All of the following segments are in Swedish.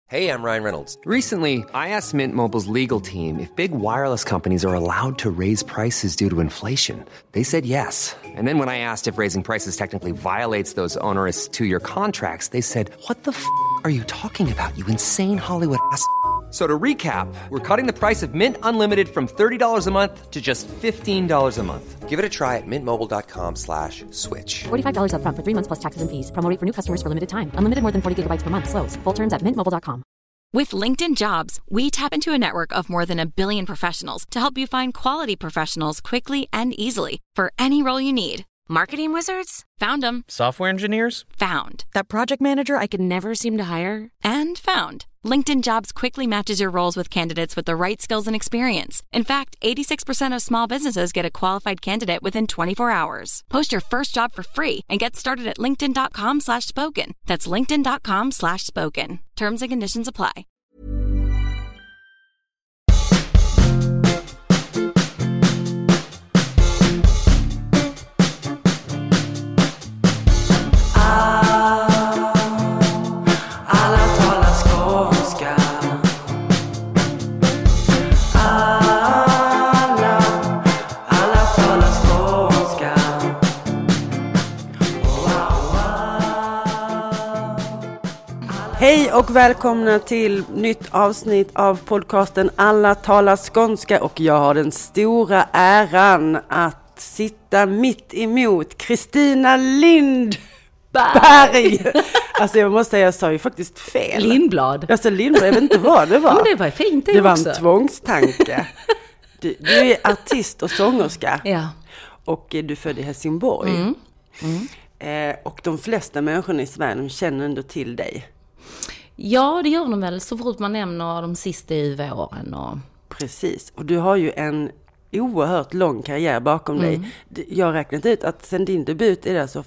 Hey, I'm Ryan Reynolds. Recently, I asked Mint Mobile's legal team if big wireless companies are allowed to raise prices due to inflation. They said yes. And then when I asked if raising prices technically violates those onerous two-year contracts, they said, "What the are you talking about, you insane Hollywood ass?" So to recap, we're cutting the price of Mint Unlimited from $30 a month to just $15 a month. Give it a try at mintmobile.com/switch. $45 up front for 3 months plus taxes and fees. Promo rate for new customers for limited time. Unlimited more than 40 gigabytes per month. Slows full terms at mintmobile.com. With LinkedIn Jobs, we tap into a network of more than 1 billion professionals to help you find quality professionals quickly and easily for any role you need. Marketing wizards? Found them. Software engineers? Found. That project manager I could never seem to hire? And found. LinkedIn Jobs quickly matches your roles with candidates with the right skills and experience. In fact, 86% of small businesses get a qualified candidate within 24 hours. Post your first job for free and get started at linkedin.com/spoken. That's linkedin.com/spoken. Terms and conditions apply. Hej och välkomna till nytt avsnitt av podcasten Alla talar skånska, och jag har den stora äran att sitta mitt emot Kristina Lindberg. Alltså jag måste säga, jag sa ju faktiskt fel. Lindblad. Alltså Lindblad, jag vet inte vad det var. Men det var fint det var också. En tvångstanke. Du är artist och sångerska. Ja. Och du är född i Helsingborg. Och de flesta människorna i Sverige känner ändå till dig. Ja, det gör de väl så fort man nämner de sista UV-åren. Och... Precis, och du har ju en oerhört lång karriär bakom dig. Jag har räknat ut att sen din debut är det alltså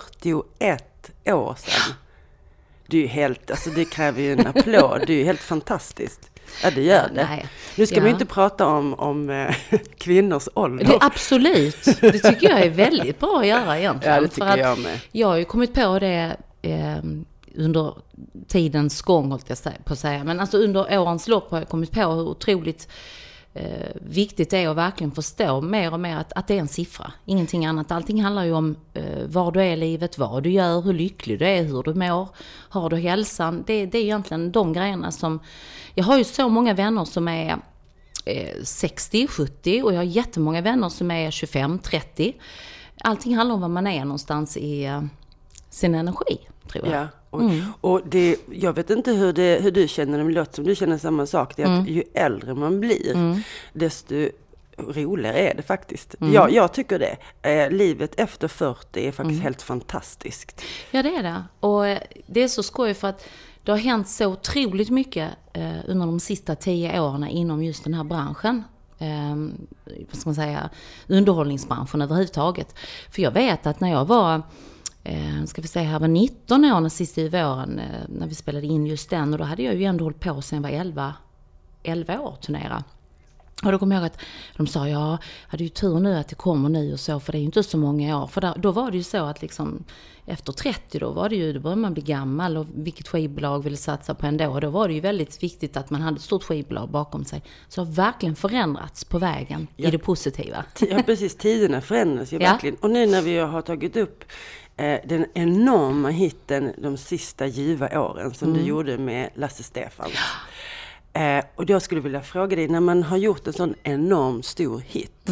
41 år sedan. Du är helt, alltså det kräver ju en applåd, du är helt fantastiskt. Ja, det gör det. Nej. Nu ska vi inte prata om kvinnors ålder. Det, absolut, det tycker jag är väldigt bra att göra egentligen. Ja, det tycker jag med. Jag har ju kommit på det... under tidens gång, hållt jag på att säga. Men alltså under årens lopp har jag kommit på hur otroligt viktigt det är att verkligen förstå mer och mer att det är en siffra. Ingenting annat. Allting handlar ju om var du är i livet, vad du gör, hur lycklig du är, hur du mår, har du hälsan. Det är egentligen de grejerna som... Jag har ju så många vänner som är 60, 70 och jag har jättemånga vänner som är 25, 30. Allting handlar om var man är någonstans i sin energi, tror jag. Ja. Och det, jag vet inte hur du känner det, men det låter som du känner samma sak. Det är att ju äldre man blir, desto roligare är det faktiskt. Ja, jag tycker det. Livet efter 40 är faktiskt helt fantastiskt. Ja, det är det. Och det är så skoj för att det har hänt så otroligt mycket under de sista 10 åren inom just den här branschen. Vad ska man säga? Underhållningsbranschen överhuvudtaget. För jag vet att när jag var... här var 19 år sista i våren när vi spelade in just den, och då hade jag ju ändå hållit på sen jag var 11 år turnera. Och då kom jag ihåg att de sa, jag hade ju tur nu att det kommer nu och så, för det är ju inte så många år. För då var det ju så att liksom efter 30 då började man bli gammal, och vilket skivbolag ville satsa på ändå. Och då var det ju väldigt viktigt att man hade ett stort skivbolag bakom sig. Så det har verkligen förändrats på vägen i det positiva. Ja, precis. Tiderna förändras ju verkligen. Och nu när vi har tagit upp den enorma hitten de sista ljuva åren som du gjorde med Lasse Stefans. Och jag skulle vilja fråga dig, när man har gjort en sån enorm stor hit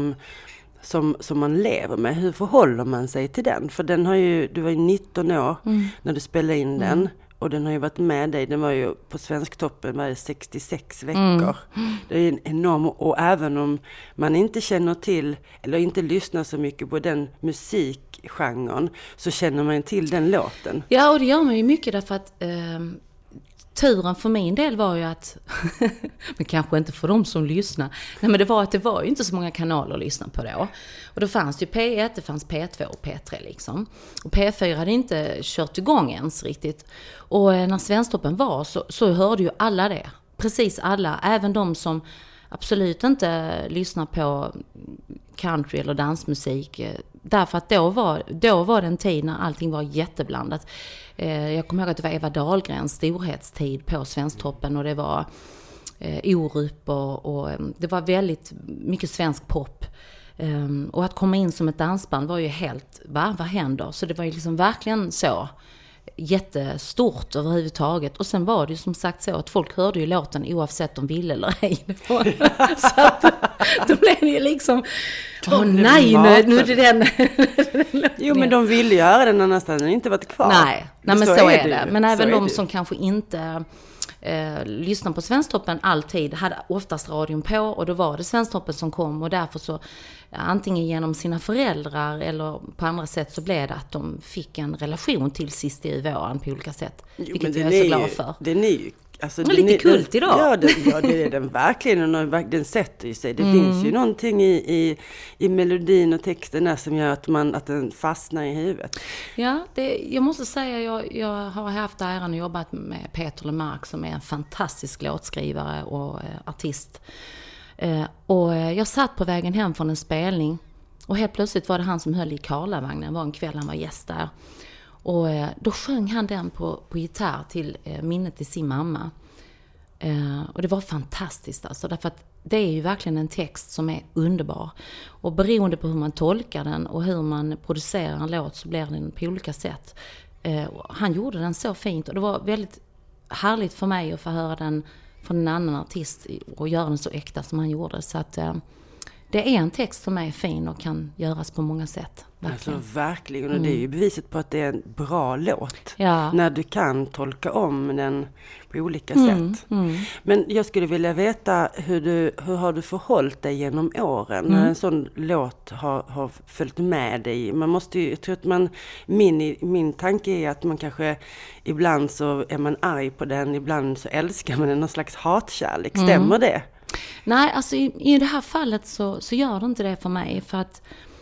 som man lever med, hur förhåller man sig till den? För den har ju, du var ju 19 år när du spelade in den, och den har ju varit med dig, den var ju på Svensktoppen var det 66 veckor. Det är en enorm, och även om man inte känner till eller inte lyssnar så mycket på den musikgenren, så känner man till den låten. Ja, och det gör man ju mycket därför att turen för min del var ju att, men kanske inte för de som lyssnar, nej, men det var ju inte så många kanaler att lyssna på då. Och då fanns det ju P1, det fanns P2 och P3 liksom. Och P4 hade inte kört igång ens riktigt. Och när Svensktoppen var så hörde ju alla det. Precis alla, även de som absolut inte lyssna på country eller dansmusik. Därför att då var det en tid när allting var jätteblandat. Jag kommer ihåg att det var Eva Dahlgrens storhetstid på Svensktoppen och det var Orup och det var väldigt mycket svensk pop. Och att komma in som ett dansband var ju helt, vad händer? Så det var ju liksom verkligen så jättestort överhuvudtaget. Och sen var det ju som sagt så att folk hörde ju låten oavsett om de ville eller ej. Så att då blev det ju liksom nej, nu är det den. Jo, men de ville ju höra den annars hade den inte varit kvar. Nej men så är det. Men även de som kanske inte lyssnar på Svensktoppen alltid hade oftast radion på och då var det Svensktoppen som kom och därför så antingen genom sina föräldrar eller på andra sätt så blev det att de fick en relation till Sista i våren på olika sätt. Vilket jag är så glad för. Den är ju alltså, den är lite kult idag. Ja, det är den verkligen. Och den sätter ju sig. Det finns ju någonting i melodin och texten där som gör att den fastnar i huvudet. Ja, jag måste säga jag har haft äran att jobba med Peter Lemark som är en fantastisk låtskrivare och artist. Och jag satt på vägen hem från en spelning och helt plötsligt var det han som höll i Karlavagnen. Det var en kväll han var gäst där. Och då sjöng han den på gitarr till minnet till sin mamma. Och det var fantastiskt alltså. Därför att det är ju verkligen en text som är underbar. Och beroende på hur man tolkar den och hur man producerar en låt så blir den på olika sätt. Han gjorde den så fint och det var väldigt härligt för mig att få höra den från en annan artist och göra den så äkta som han gjorde. Så att det är en text som är fin och kan göras på många sätt. Verkligen. Alltså, verkligen. Och det är ju beviset på att det är en bra låt. Ja. När du kan tolka om den på olika sätt. Men jag skulle vilja veta hur har du förhållit dig genom åren? När en sån låt har följt med dig. Man måste ju, jag tror att min tanke är att man kanske ibland så är man arg på den. Ibland så älskar man den, någon slags hatkärlek. Stämmer det? Nej, alltså i det här fallet så gör det inte det för mig. För att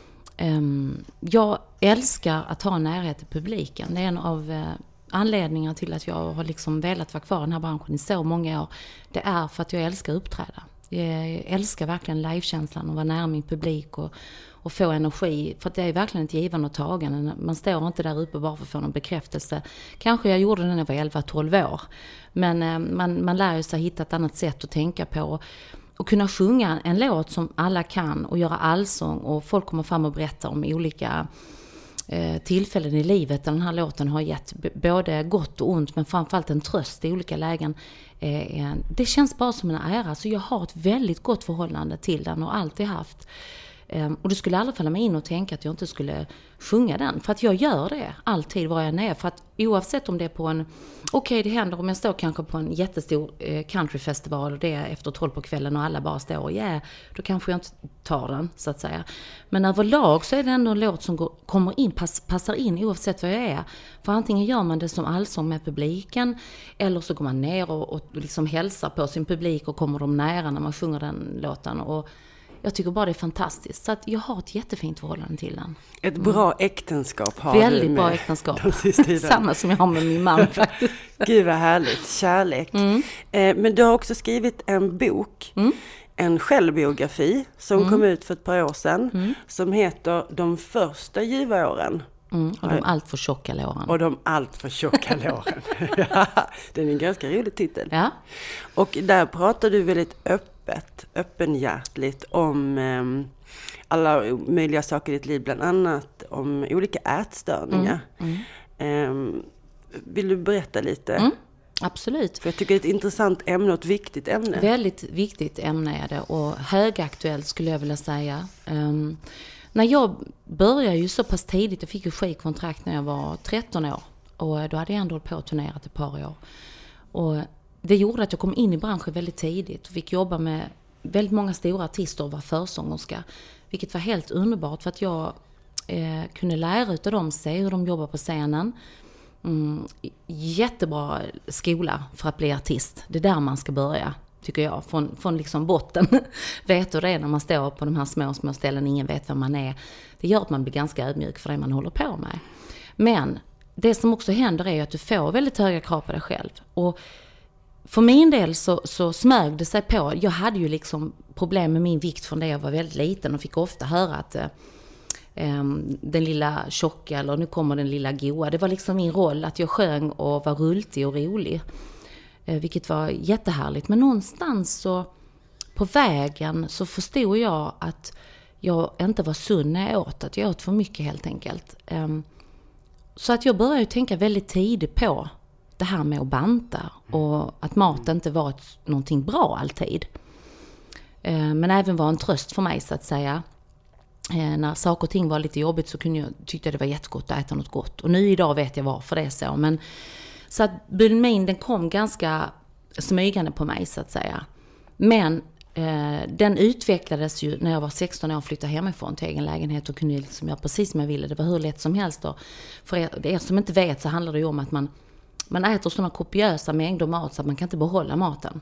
jag älskar att ha närhet till publiken. Det är en av anledningarna till att jag har liksom velat vara kvar i den här branschen i så många år. Det är för att jag älskar att uppträda. Jag älskar verkligen livekänslan och vara nära min publik och få energi. För att det är verkligen ett givande och tagande. Man står inte där uppe bara för att få någon bekräftelse. Kanske jag gjorde det när jag var 11-12 år. Men man lär sig hitta ett annat sätt att tänka på. Och kunna sjunga en låt som alla kan och göra allsång. Och folk kommer fram och berättar om olika tillfällen i livet där den här låten har gett både gott och ont, men framförallt en tröst i olika lägen. Det känns bara som en ära, så jag har ett väldigt gott förhållande till den och alltid haft. Och det skulle aldrig falla mig in och tänka att jag inte skulle sjunga den. För att jag gör det alltid var jag är. För att oavsett om det är på en... Okej, det händer om jag står kanske på en jättestor countryfestival och det är efter 12 på kvällen och alla bara står och då kanske jag inte tar den, så att säga. Men överlag så är det ändå en låt som kommer in, passar in oavsett vad jag är. För antingen gör man det som allsång med publiken, eller så går man ner och liksom hälsar på sin publik och kommer dem nära när man sjunger den låten. Och jag tycker bara det är fantastiskt. Så att jag har ett jättefint förhållande till den. Ett bra äktenskap har väldigt du med. Bra äktenskap. Samma som jag har med min man faktiskt. Gud vad härligt. Kärlek. Men du har också skrivit en bok. En självbiografi som kom ut för ett par år sedan. Som heter De första ljuva åren. Och de allt för tjocka låren. Och de allt för tjocka låren. Den är en ganska rolig titel. Ja. Och där pratar du väldigt öppenhjärtligt om alla möjliga saker i ditt liv, bland annat om olika ätstörningar. Vill du berätta lite? Absolut. För jag tycker det är ett intressant ämne och ett viktigt ämne. Väldigt viktigt ämne är det, och högaktuellt skulle jag vilja säga. När jag började ju så pass tidigt, jag fick ju skivkontrakt när jag var 13 år. Och då hade jag ändå hållit på att turnera ett par år. Och det gjorde att jag kom in i branschen väldigt tidigt och fick jobba med väldigt många stora artister och var försångerska. Vilket var helt underbart, för att jag kunde lära ut av dem, se hur de jobbar på scenen. Jättebra skola för att bli artist. Det är där man ska börja, tycker jag. Från liksom botten. Vet du det när man står på de här små ställen, ingen vet vem man är. Det gör att man blir ganska ödmjuk för det man håller på med. Men det som också händer är att du får väldigt höga krav på dig själv. Och för min del så smög det sig på. Jag hade ju liksom problem med min vikt från det jag var väldigt liten och fick ofta höra att den lilla tjocka eller nu kommer den lilla goa. Det var liksom min roll att jag sjöng och var rultig och rolig. Vilket var jättehärligt. Men någonstans så på vägen så förstod jag att jag inte var sund när jag åt. Att jag åt för mycket helt enkelt. Så att jag började tänka väldigt tidigt på det här med att banta. Och att mat inte var någonting bra alltid. Men även var en tröst för mig så att säga. När saker och ting var lite jobbigt så tyckte jag det var jättegott att äta något gott. Och nu idag vet jag varför det är så. Men, så att bulimin den kom ganska smygande på mig så att säga. Men den utvecklades ju när jag var 16 år och flyttade hemifrån till egen lägenhet och kunde liksom göra precis som jag ville. Det var hur lätt som helst då. För er som inte vet så handlar det ju om att man äter sådana kopiösa mängder mat så att man kan inte behålla maten.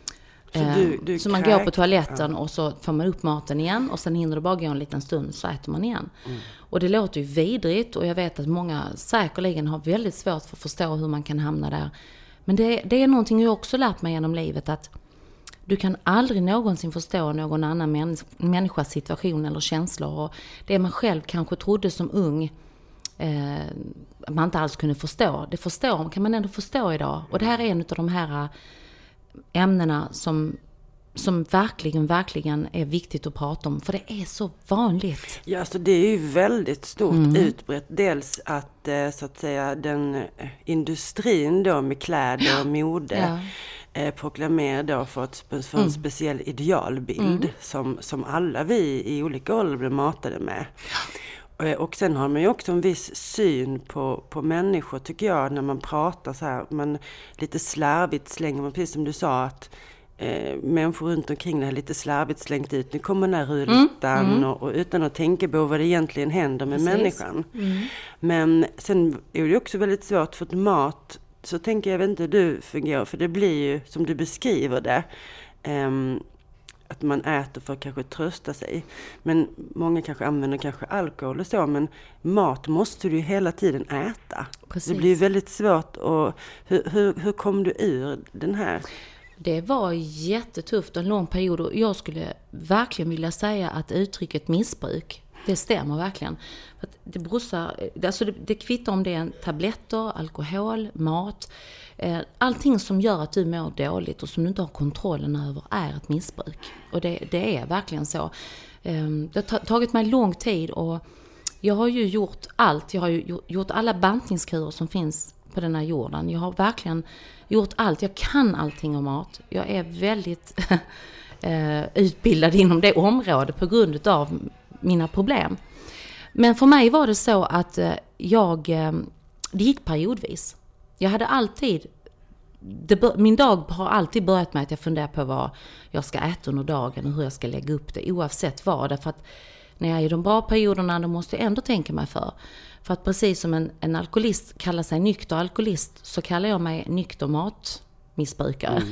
Så man går på toaletten och så får man upp maten igen och sen hinner det bara gå en liten stund så äter man igen. Och det låter ju vidrigt och jag vet att många säkerligen har väldigt svårt för att förstå hur man kan hamna där. Men det är någonting jag också lärt mig genom livet att du kan aldrig någonsin förstå någon annan människas situation eller känslor. Och det man själv kanske trodde som ung man inte alls kunde förstå. Det kan man ändå förstå idag. Och det här är en av de här ämnena som verkligen är viktigt att prata om. För det är så vanligt. Ja, alltså det är ju väldigt stort utbrett. Dels att så att säga den industrin då med kläder och mode proklamerar då för en speciell idealbild som alla vi i olika åldrar blir matade med. Och sen har man ju också en viss syn på människor tycker jag när man pratar så här. Man lite slarvigt slänger man, precis som du sa att människor runt omkring det här lite slarvigt slängt ut. Nu kommer den här rultan och utan att tänka på vad det egentligen händer med människan. Men sen är det också väldigt svårt för att mat, så tänker jag vet inte hur du fungerar, för det blir ju som du beskriver det. Att man äter för att kanske trösta sig. Men många kanske använder kanske alkohol och så. Men mat måste du ju hela tiden äta. Precis. Det blir väldigt svårt. Och hur kom du ur den här? Det var jättetufft en lång period. Och jag skulle verkligen vilja säga att uttrycket missbruk, det stämmer verkligen. För att det kvittar om det är tabletter, alkohol, mat. Allting som gör att du mår dåligt och som du inte har kontrollen över är ett missbruk. Och det är verkligen så. Det har tagit mig lång tid och jag har ju gjort allt. Jag har ju gjort alla bantningskurer som finns på den här jorden. Jag har verkligen gjort allt. Jag kan allting om mat. Jag är väldigt utbildad inom det området på grund av mina problem. Men för mig var det så att det gick periodvis. Jag hade alltid, min dag har alltid börjat med att jag funderar på vad jag ska äta under dagen och hur jag ska lägga upp det oavsett vad. Därför att när jag är i de bra perioderna då måste jag ändå tänka mig för. För att precis som en alkoholist kallar sig nykter alkoholist så kallar jag mig nykter matmissbrukare.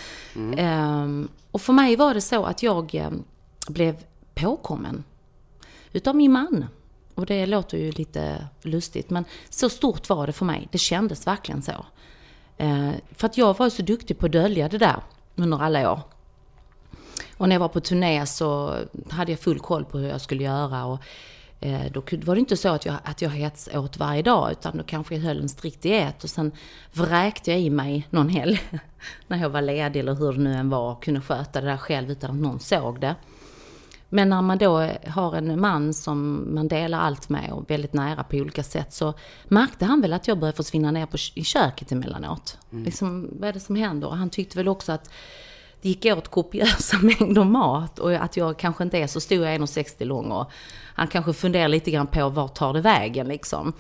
Och för mig var det så att jag blev påkommen utav min man. Och det låter ju lite lustigt, men så stort var det för mig. Det kändes verkligen så. För att jag var så duktig på att dölja det där under alla år. Och när jag var på turné så hade jag full koll på hur jag skulle göra. Och då var det inte så att jag hets åt varje dag, utan då kanske jag höll en strikt diet. Och sen vräkte jag i mig någon helg när jag var ledig eller hur det nu än var. Och kunde sköta det där själv utan att någon såg det. Men när man då har en man som man delar allt med och väldigt nära på olika sätt så märkte han väl att jag började försvinna ner i köket emellanåt. Liksom, vad är det som händer? Och han tyckte väl också att det gick åt kopiösa mängder mat och att jag kanske inte är så stor, jag är 1,60 lång och han kanske funderar lite grann på var tar det vägen liksom.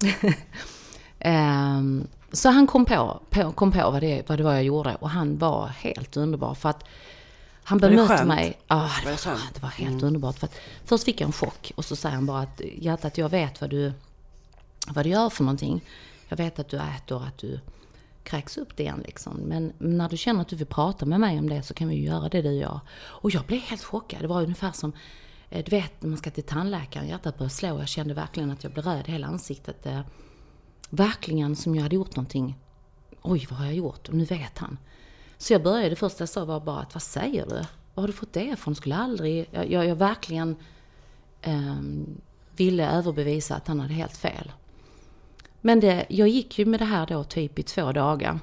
Så han kom på vad det var jag gjorde och han var helt underbar för att han bemötte mig. Det var helt underbart. För att först fick jag en chock. Och så säger han bara att hjärtat, jag vet vad du gör för någonting. Jag vet att du äter, att du kräks upp det igen liksom. Men när du känner att du vill prata med mig om det så kan vi ju göra det du gör. Och jag blev helt chockad. Det var ungefär som, du vet när man ska till tandläkaren, hjärtat började slå. Jag kände verkligen att jag blev röd i hela ansiktet. Verkligen som jag hade gjort någonting. Oj, vad har jag gjort? Och nu vet han. Så jag började, det första jag sa var bara att vad säger du? Vad har du fått det från? Skulle aldrig... Jag verkligen ville överbevisa att han hade helt fel. Men jag gick ju med det här då typ i 2 dagar.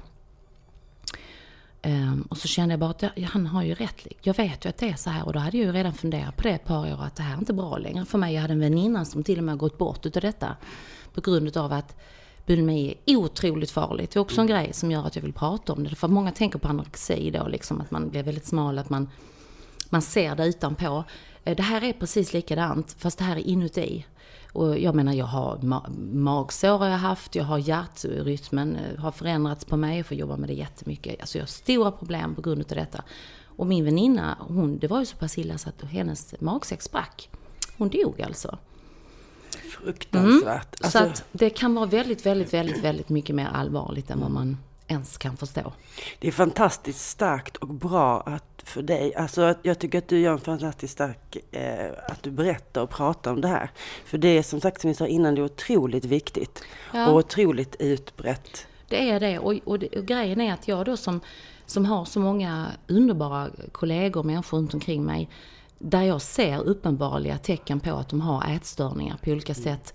Och så kände jag bara att han har ju rätt. Jag vet ju att det är så här. Och då hade jag ju redan funderat på det ett par år att det här är inte bra längre för mig. Jag hade en väninna som till och med gått bort utav detta. På grund av att bulimi är otroligt farligt. Det är också en grej som gör att jag vill prata om det. För många tänker på anorexi då. Liksom att man blir väldigt smal. Att man ser det utanpå. Det här är precis likadant. Fast det här är inuti. Och jag menar, jag har magsår har jag haft, jag har hjärtrytmen har förändrats på mig, jag får jobba med det jättemycket. Alltså jag har stora problem på grund av detta. Och min väninna, det var ju så pass illa så att hennes magsäck sprack. Hon dog alltså. Fruktansvärt. Så att det kan vara väldigt, väldigt, väldigt, väldigt mycket mer allvarligt än vad man ens kan förstå. Det är fantastiskt starkt och bra för dig. Alltså jag tycker att du gör en fantastiskt stark att du berättar och pratar om det här. För det är som sagt som vi sa innan, det är otroligt viktigt och otroligt utbrett. Det är det och grejen är att jag då som har så många underbara kollegor och människor runt omkring mig där jag ser uppenbarliga tecken på att de har ätstörningar på olika sätt.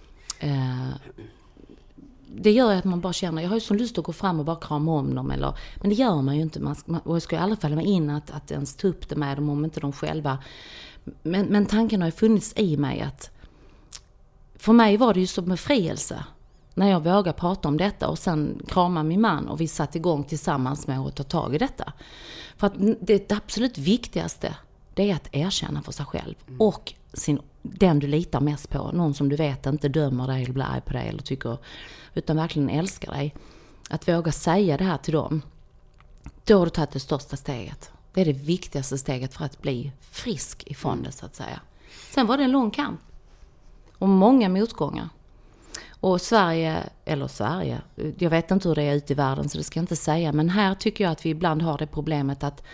Det gör att man bara känner, jag har ju så lust att gå fram och bara krama om dem. Men det gör man ju inte. Och jag ska i alla fall vara in att ens ta upp det med dem om inte de själva. Men tanken har ju funnits i mig att för mig var det ju som befrielse när jag vågade prata om detta och sen krama min man och vi satt igång tillsammans med att ta tag i detta. För att det absolut viktigaste, det är att erkänna för sig själv och den du litar mest på, någon som du vet inte dömer dig eller blir arg på dig eller tycker, utan verkligen älskar dig, att våga säga det här till dem, då har du tagit det största steget. Det är det viktigaste steget för att bli frisk ifrån det så att säga. Sen var det en lång kamp och många motgångar. Och Sverige, jag vet inte hur det är ute i världen så det ska jag inte säga, men här tycker jag att vi ibland har det problemet att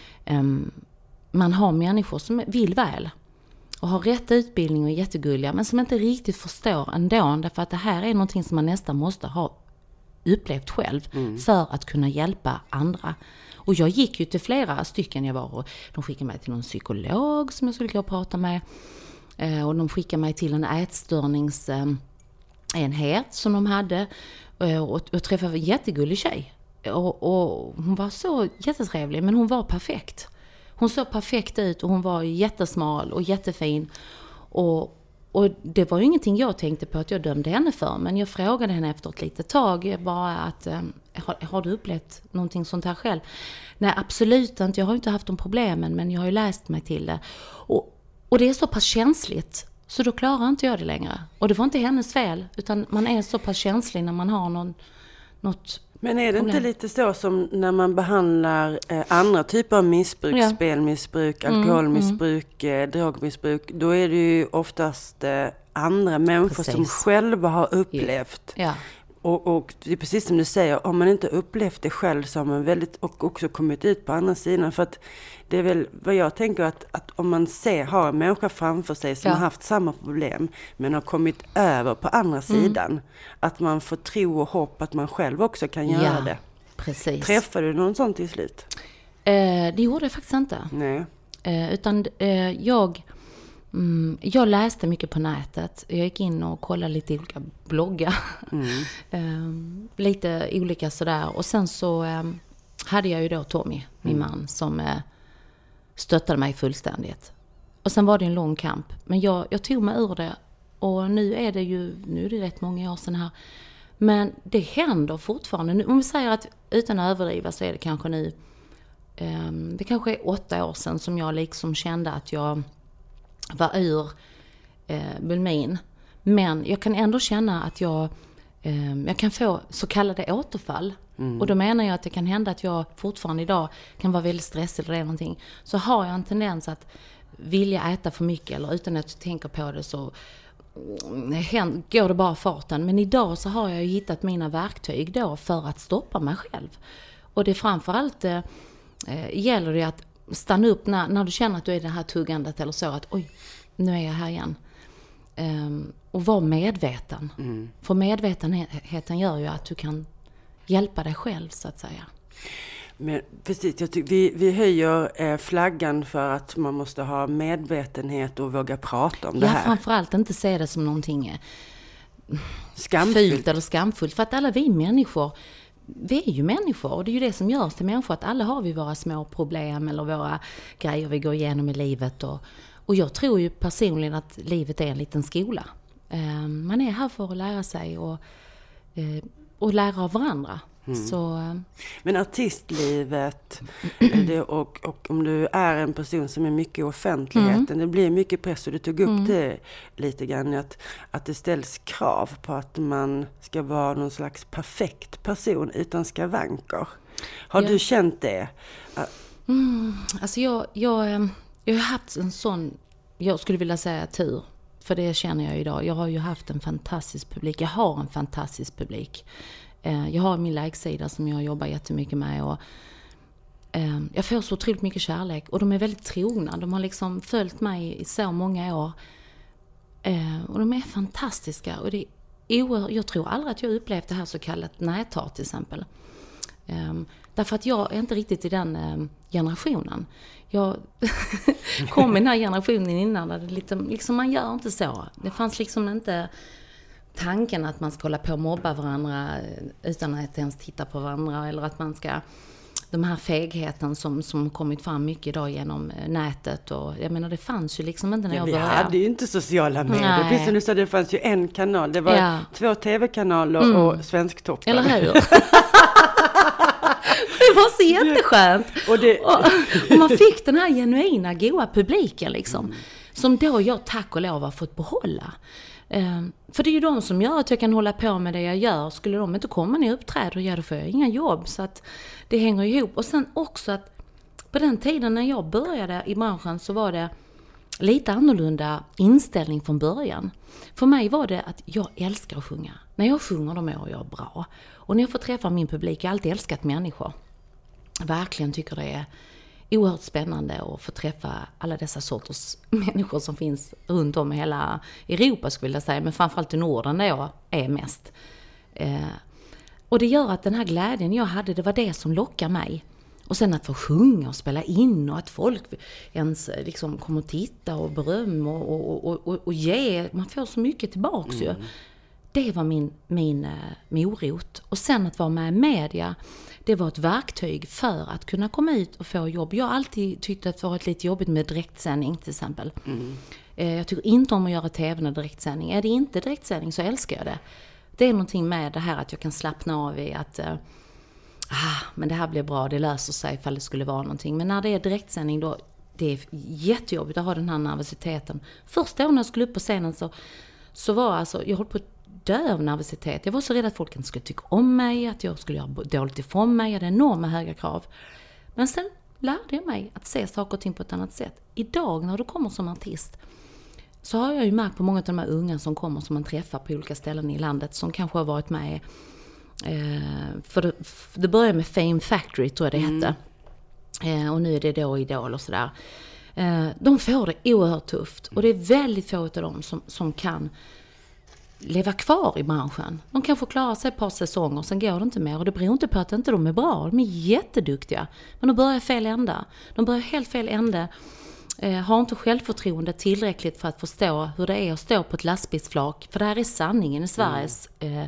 man har människor som vill väl och har rätt utbildning och är jättegulliga men som inte riktigt förstår ändå, därför att det här är någonting som man nästan måste ha upplevt själv för att kunna hjälpa andra. Och jag gick ju till flera stycken jag var och de skickade mig till någon psykolog som jag skulle gå och prata med och de skickade mig till en ätstörningsenhet som de hade och träffade en jättegullig tjej och hon var så jättetrevlig men hon var perfekt. Hon såg perfekt ut och hon var jättesmal och jättefin. Och det var ju ingenting jag tänkte på att jag dömde henne för. Men jag frågade henne efter ett litet tag bara att har du upplevt någonting sånt här själv? Nej, absolut inte. Jag har inte haft de problemen men jag har ju läst mig till det. Och det är så pass känsligt så då klarar inte jag det längre. Och det var inte hennes fel utan man är så pass känslig när man har något. Men är det inte lite så som när man behandlar andra typer av missbruk, spelmissbruk, alkoholmissbruk, drogmissbruk, då är det ju oftast andra människor som själva har upplevt. Ja. Och det är precis som du säger, om man inte upplevt det själv så har man och också kommit ut på andra sidan. För att det är väl vad jag tänker att om man har en människa framför sig som har haft samma problem men har kommit över på andra sidan, att man får tro och hopp att man själv också kan göra det. Precis. Träffade du någon sån till slut? Det gjorde jag faktiskt inte. Nej. Utan jag läste mycket på nätet. Jag gick in och kollade lite olika bloggar. Lite olika sådär. Och sen så hade jag ju då Tommy, min man, som stöttade mig fullständigt. Och sen var det en lång kamp. Men jag tog mig ur det. Och nu är det rätt många år sedan här. Men det händer fortfarande. Om vi säger att utan att överdriva så är det kanske nu. Det kanske är 8 år sedan som jag liksom kände att jag var ur bulmin. Men jag kan ändå känna att jag kan få så kallade återfall. Och då menar jag att det kan hända att jag fortfarande idag kan vara väldigt stressad eller någonting. Så har jag en tendens att vilja äta för mycket eller utan att jag tänker på det så går det bara farten. Men idag så har jag ju hittat mina verktyg då för att stoppa mig själv. Och det framförallt gäller det att stanna upp när du känner att du är det här tuggandet eller så att oj, nu är jag här igen. Och vara medveten. För medvetenheten gör ju att du kan hjälpa dig själv så att säga. Men precis, jag tycker vi höjer flaggan för att man måste ha medvetenhet och våga prata om det här. Ja, framförallt inte se det som någonting skamfullt fult eller skamfullt. För att alla vi människor, vi är ju människor och det är ju det som gör oss till människor. Att alla har vi våra små problem eller våra grejer vi går igenom i livet. Och jag tror ju personligen att livet är en liten skola. Man är här för att lära sig och lära av varandra. Så, men artistlivet och om du är en person som är mycket i offentligheten, det blir mycket press, och du tog upp det lite grann, att det ställs krav på att man ska vara någon slags perfekt person utan skavanker. Har du känt det? Alltså jag har haft en sån, jag skulle vilja säga tur, för det känner jag idag. Jag har ju haft en fantastisk publik. Jag har en fantastisk publik. Jag har min lägsida som jag jobbar jättemycket med, och jag får så otroligt mycket kärlek, och de är väldigt trogna. De har liksom följt mig i så många år, och de är fantastiska, och det är jag tror aldrig att jag upplevt det här så kallat näthat till exempel. Därför att jag är inte riktigt i den generationen. Jag kom i den här generationen innan där det liksom man gör inte så. Det fanns liksom inte tanken att man ska hålla på och mobba varandra utan att ens titta på varandra, eller att man ska, de här fegheten som kommit fram mycket idag genom nätet, och jag menar det fanns ju liksom inte när jag började. Vi hade ju inte sociala medier. Precis som du sa, det fanns ju en kanal. Det var 2 tv-kanaler och Svensktoppen. Eller hur? Det var så jätteskönt. Och man fick den här genuina, goda publiken liksom. Som då jag tack och lov har fått behålla. För det är ju de som gör att jag kan hålla på med det jag gör. Skulle de inte komma när jag uppträder, då får jag inga jobb. Så att det hänger ihop. Och sen också att på den tiden när jag började i branschen så var det lite annorlunda inställning från början. För mig var det att jag älskar att sjunga. När jag sjunger då mår jag bra. Och när jag får träffa min publik, jag har alltid älskat människor. Jag verkligen tycker det är oerhört spännande att få träffa alla dessa sorters människor som finns runt om i hela Europa skulle jag säga. Men framförallt i Norden där jag är mest. Och det gör att den här glädjen jag hade, det var det som lockar mig. Och sen att få sjunga och spela in och att folk ens liksom kommer och titta och beröm och ge. Man får så mycket tillbaks ju. Det var min morot. Och sen att vara med i media, det var ett verktyg för att kunna komma ut och få jobb. Jag har alltid tyckt att det varit lite jobbigt med direktsändning till exempel. Jag tycker inte om att göra tv när direktsändning. Är det inte direktsändning så älskar jag det. Det är någonting med det här att jag kan slappna av i att men det här blir bra, det löser sig ifall det skulle vara någonting. Men när det är direktsändning då, det är jättejobbigt att ha den här nervositeten. Första gången jag skulle upp på scenen så var alltså, jag höll på att dö av nervositet. Jag var så rädd att folk inte skulle tycka om mig, att jag skulle göra dåligt ifrån mig. Jag hade enorma höga krav. Men sen lärde jag mig att se saker och ting på ett annat sätt. Idag när du kommer som artist så har jag ju märkt på många av de här unga som kommer, som man träffar på olika ställen i landet, som kanske har varit med för det började med Fame Factory tror jag det hette. Och nu är det då Idol och sådär. De får det oerhört tufft. Och det är väldigt få av dem som kan leva kvar i branschen. De kan få klara sig ett par säsonger, sen går det inte mer. Och det beror inte på att inte de är bra. De är jätteduktiga. Men de börjar fel ända. De börjar helt fel ända. Har inte självförtroende tillräckligt för att förstå hur det är att stå på ett lastbilsflak. För det här är sanningen i Sveriges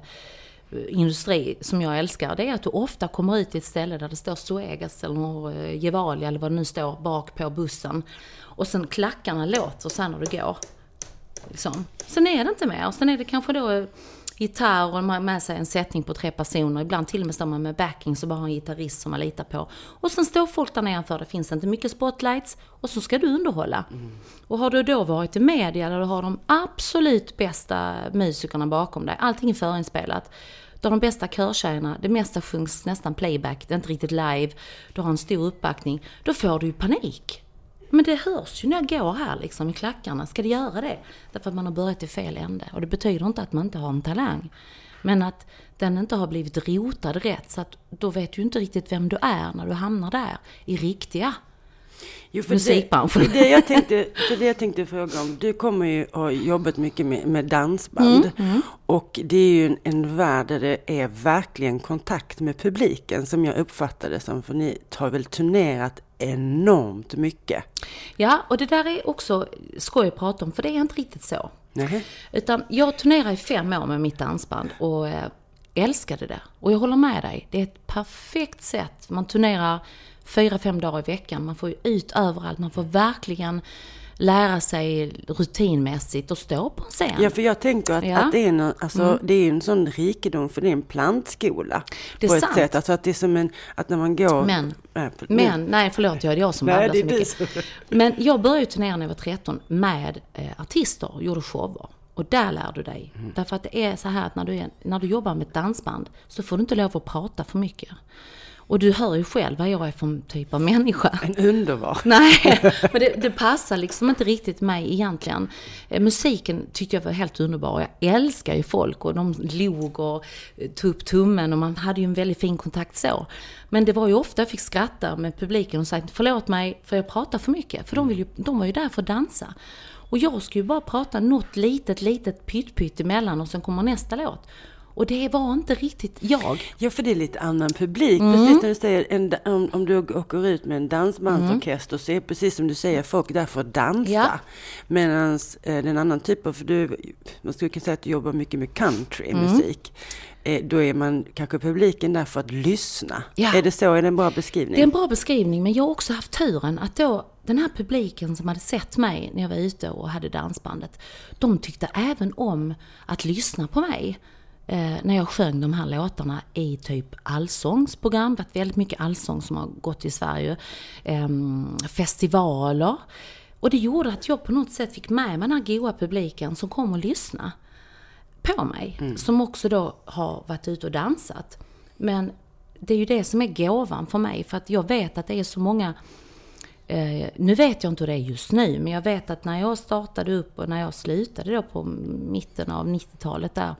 industri som jag älskar. Det är att du ofta kommer ut till ett ställe där det står Suegas eller Gevalia eller vad det nu står bak på bussen. Och sen klackarna låter och sen när du går. Liksom. Sen är det inte mer. Sen är det kanske då gitarr och med sig en sättning på 3 personer. Ibland till och med står man med backing så bara har en gitarrist som man litar på. Och sen står folk där nedanför. Det finns inte mycket spotlights. Och så ska du underhålla. Och har du då varit i media där du har de absolut bästa musikerna bakom dig. Allting är förinspelat. Du har de bästa körtjejerna. Det mesta sjungs nästan playback. Det är inte riktigt live. Du har en stor uppbackning. Då får du ju panik. Men det hörs ju när jag går här liksom i klackarna. Ska det göra det? Därför att man har börjat i fel ände. Och det betyder inte att man inte har en talang. Men att den inte har blivit rotad rätt. Så att då vet du inte riktigt vem du är när du hamnar där. I riktiga musikbranschen. Det jag tänkte fråga om. Du kommer ju ha jobbat mycket med dansband. Och det är ju en värld där det är verkligen kontakt med publiken som jag uppfattade som. För ni har väl turnerat enormt mycket. Ja, och det där är också skoj att prata om, för det är inte riktigt så. Nej. Utan jag turnerar i 5 år med mitt dansband och älskade det. Och jag håller med dig, det är ett perfekt sätt. Man turnerar 4-5 dagar i veckan, man får ju ut överallt, man får verkligen lära sig rutinmässigt och stå på en scen. Ja, för jag tänker att det är det är en sån rikedom, för det är en plantskola. Det är på sant. Ett sätt. Alltså att det är som att när man går... Nej, förlåt, jag är jag som babblar så mycket. Men jag började turnera när jag var 13 med artister och gjorde shower. Och där lär du dig. Därför att det är så här att när du jobbar med ett dansband så får du inte lov att prata för mycket. Och du hör ju själv vad jag är för typ av människa. En underbar. Nej, men det passar liksom inte riktigt mig egentligen. Musiken tyckte jag var helt underbar. Jag älskar ju folk och de log och tog upp tummen och man hade ju en väldigt fin kontakt så. Men det var ju ofta jag fick skratta med publiken och säga förlåt mig för jag pratar för mycket. För de var ju där för att dansa. Och jag skulle ju bara prata något litet pytt emellan och sen kommer nästa låt. Och det var inte riktigt jag. Ja, för det är lite annan publik. Precis när du säger, om du åker ut med en dansbandsorkester så är precis som du säger, folk där för att dansa. Ja. Medan den annan typ av, för man skulle kunna säga att du jobbar mycket med countrymusik. Då är man kanske publiken där för att lyssna. Ja. Är det så? Är det en bra beskrivning? Det är en bra beskrivning, men jag har också haft turen att då den här publiken som hade sett mig när jag var ute och hade dansbandet, de tyckte även om att lyssna på mig. När jag sjöng de här låtarna i typ allsångsprogram, det var väldigt mycket allsång som har gått i Sverige, festivaler, och det gjorde att jag på något sätt fick med den här goa publiken som kom och lyssna på mig, som också då har varit ute och dansat. Men det är ju det som är gåvan för mig, för att jag vet att det är så många, nu vet jag inte hur det är just nu, men jag vet att när jag startade upp och när jag slutade då på mitten av 90-talet där,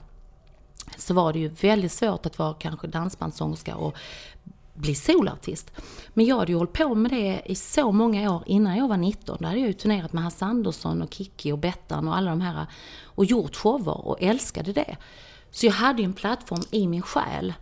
så var det ju väldigt svårt att vara kanske dansbandssångerska och bli solartist. Men jag hade ju hållit på med det i så många år innan jag var 19. Då hade jag ju turnerat med Hasse Andersson och Kiki och Bettan och alla de här och gjort shower och älskade det. Så jag hade ju en plattform i min själ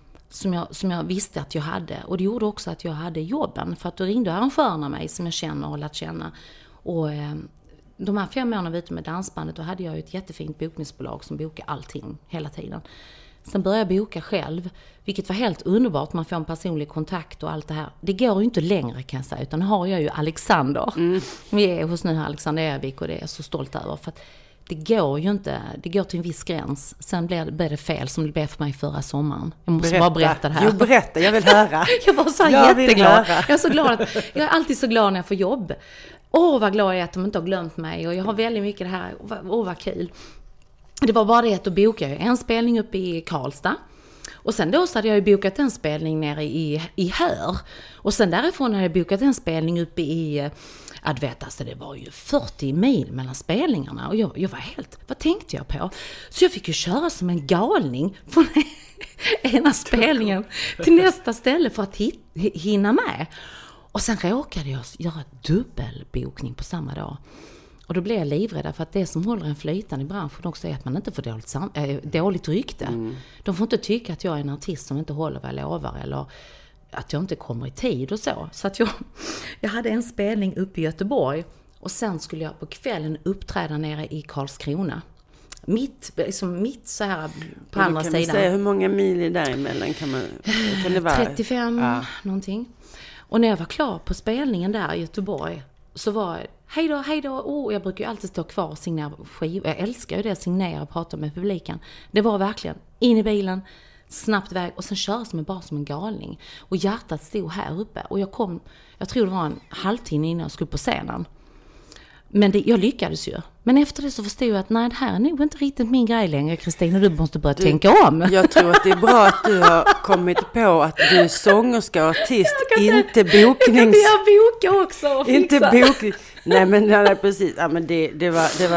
som jag visste att jag hade. Och det gjorde också att jag hade jobben, för att då ringde arrangörerna mig som jag känner och lärt känna. Och de här 5 åren ute med dansbandet, då hade jag ju ett jättefint bokningsbolag som bokade allting hela tiden. Sen började jag boka själv, vilket var helt underbart. Man får en personlig kontakt och allt det här. Det går ju inte längre kan jag säga, utan nu har jag ju Alexander. Vi är hos nu Alexander Evik och det är jag så stolt över. För att det går ju inte, det går till en viss gräns. Sen blev det fel som det blev för mig förra sommaren. Jag måste bara berätta det här. Jo, berätta, jag vill höra. Jag var så jätteglad. Jag är så glad jag är alltid så glad när jag får jobb. Vad glad jag är att de inte har glömt mig. Och jag har väldigt mycket det här. Vad kul. Det var bara det att då bokade jag en spelning uppe i Karlstad. Och sen då så hade jag ju bokat en spelning nere i Hör. Och sen därifrån hade jag bokat en spelning uppe i... alltså det var ju 40 mil mellan spelningarna. Och jag var helt... Vad tänkte jag på? Så jag fick ju köra som en galning från ena spelningen till nästa ställe för att hinna med. Och sen råkade jag göra dubbelbokning på samma dag. Och då blev jag livrädd, för att det som håller en flytande i branschen också är att man inte får dåligt rykte. De får inte tycka att jag är en artist som inte håller vad jag lovar, eller att jag inte kommer i tid och så. Så att jag hade en spelning uppe i Göteborg och sen skulle jag på kvällen uppträda nere i Karlskrona. Mitt så här på andra sidan. Kan vi säga hur många mil är däremellan? Kan det vara 35 någonting. Och när jag var klar på spelningen där i Göteborg så var hej då. Jag brukar ju alltid stå kvar och signera skivor. Jag älskar ju det, signera och prata med publiken. Det var verkligen in i bilen, snabbt iväg och sen körs man bara som en galning. Och hjärtat stod här uppe. Och jag tror det var en halvtimme innan jag skulle på scenen. Men jag lyckades ju. Men efter det så förstod jag att nej, det här är nog inte riktigt min grej längre, Kristina. Du måste börja tänka om. Jag tror att det är bra att du har kommit på att du är sångerska och artist, inte boknings... Jag boka också. Inte bokning. Nej, precis. Ja, men det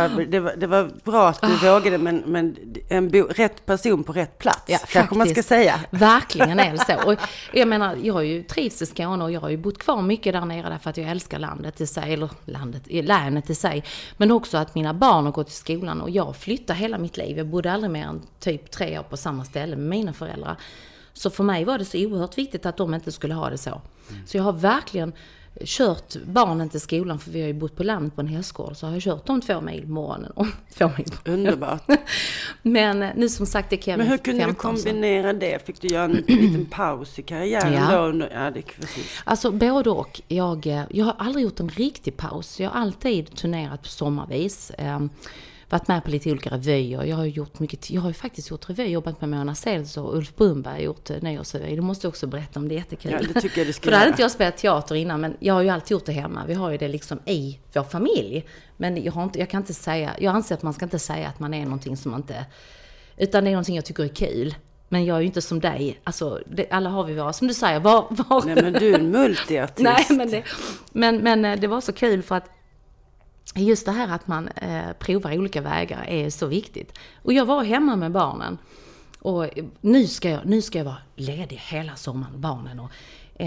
var bra att du vågade, men rätt person på rätt plats. Ja, kanske faktiskt. Man ska säga. Verkligen är det så. Och jag menar, jag har ju trivs i Skåne och jag har ju bott kvar mycket där nere därför att jag älskar landet i sig, eller länet i sig. Men också att mina barn har gått i skolan och jag flyttade hela mitt liv. Jag bodde aldrig mer än typ 3 år på samma ställe med mina föräldrar. Så för mig var det så oerhört viktigt att de inte skulle ha det så. Så jag har verkligen kört barnen till skolan, för vi har ju bott på landet på en hästgård, så har jag kört dem 2 mil morgonen och 2 mil. Underbart. Men nu som sagt, det kan jag. Men hur kunde du kombinera det? Fick du göra en liten paus i karriären då? Ja, det är precis. Alltså både och. Jag har aldrig gjort en riktig paus. Jag har alltid turnerat på sommarvis. Varit med på lite olika revyer. Jag har ju faktiskt gjort revy, jobbat med Mona Sels och Ulf Brunberg, gjort nyårsrevy. Du måste också berätta om det, jättekul. Ja, det tycker jag det ska. För där hade inte jag spelat teater innan, men jag har ju alltid gjort det hemma. Vi har ju det liksom i vår familj. Men jag kan inte säga, jag anser att man ska inte säga att man är någonting som man inte, utan det är någonting jag tycker är kul. Men jag är ju inte som dig. Alltså, alla har vi våra, som du säger, var. Nej, men du är en multiartist. Nej, men det var så kul för att just det här att man provar olika vägar är så viktigt. Och jag var hemma med barnen. Och nu ska jag vara ledig hela sommaren, barnen. Och,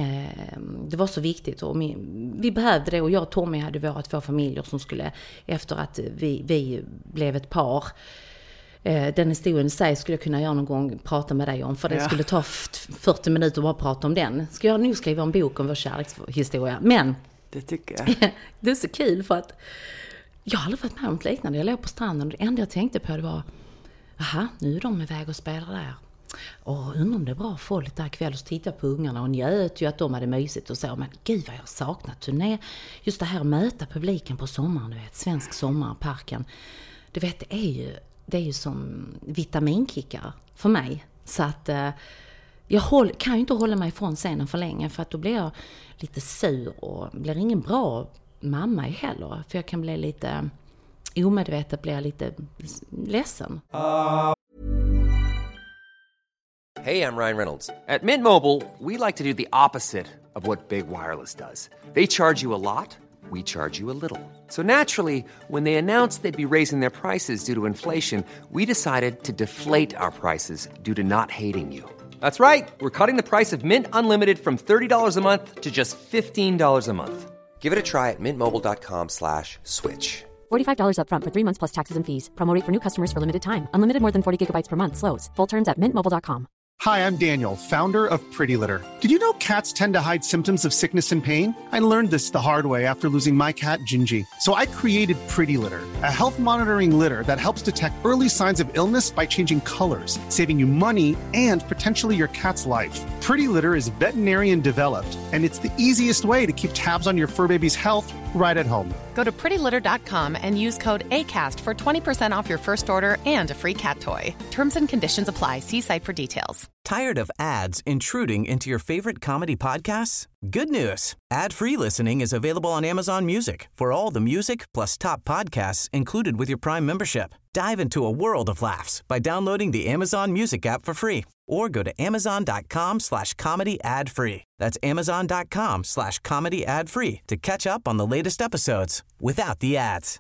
det var så viktigt. Och vi behövde det. Och jag och Tommy hade våra 2 familjer som skulle, efter att vi blev ett par. Den historien i sig skulle jag kunna göra någon gång, prata med dig om. För det skulle ta 40 minuter att bara prata om den. Ska jag nu skriva en bok om vår kärlekshistoria. Men det tycker jag. Det är så kul för att jag har aldrig varit med om något liknande. Jag låg på stranden och det enda jag tänkte på det var, aha, nu är de iväg och spelar där. Och undrar om det är bra folk där kväll och titta på ungarna och njöt ju att de hade mysigt och så. Men gud vad jag har saknat turné. Just det här att möta publiken på sommaren, du vet, svensk sommar, parken. Du vet, det är ju som vitaminkickar för mig. Så att jag kan ju inte hålla mig ifrån scenen för länge, för att då blir jag lite sur och blir ingen bra mamma heller. För jag kan bli lite omedvetet, blir lite ledsen. Hey, I'm Ryan Reynolds. At Mint Mobile, we like to do the opposite of what Big Wireless does. They charge you a lot, we charge you a little. So naturally, when they announced they'd be raising their prices due to inflation, we decided to deflate our prices due to not hating you. That's right. We're cutting the price of Mint Unlimited from $30 a month to just $15 a month. Give it a try at mintmobile.com/switch. $45 up front for 3 months plus taxes and fees. Promo rate for new customers for limited time. Unlimited more than 40 gigabytes per month slows. Full terms at mintmobile.com. Hi, I'm Daniel, founder of Pretty Litter. Did you know cats tend to hide symptoms of sickness and pain? I learned this the hard way after losing my cat, Gingy. So I created Pretty Litter, a health monitoring litter that helps detect early signs of illness by changing colors, saving you money and potentially your cat's life. Pretty Litter is veterinarian developed, and it's the easiest way to keep tabs on your fur baby's health right at home. Go to prettylitter.com and use code ACAST for 20% off your first order and a free cat toy. Terms and conditions apply. See site for details. Tired of ads intruding into your favorite comedy podcasts? Good news. Ad-free listening is available on Amazon Music for all the music plus top podcasts included with your Prime membership. Dive into a world of laughs by downloading the Amazon Music app for free or go to amazon.com/comedy ad-free. That's amazon.com/comedy ad-free to catch up on the latest episodes without the ads.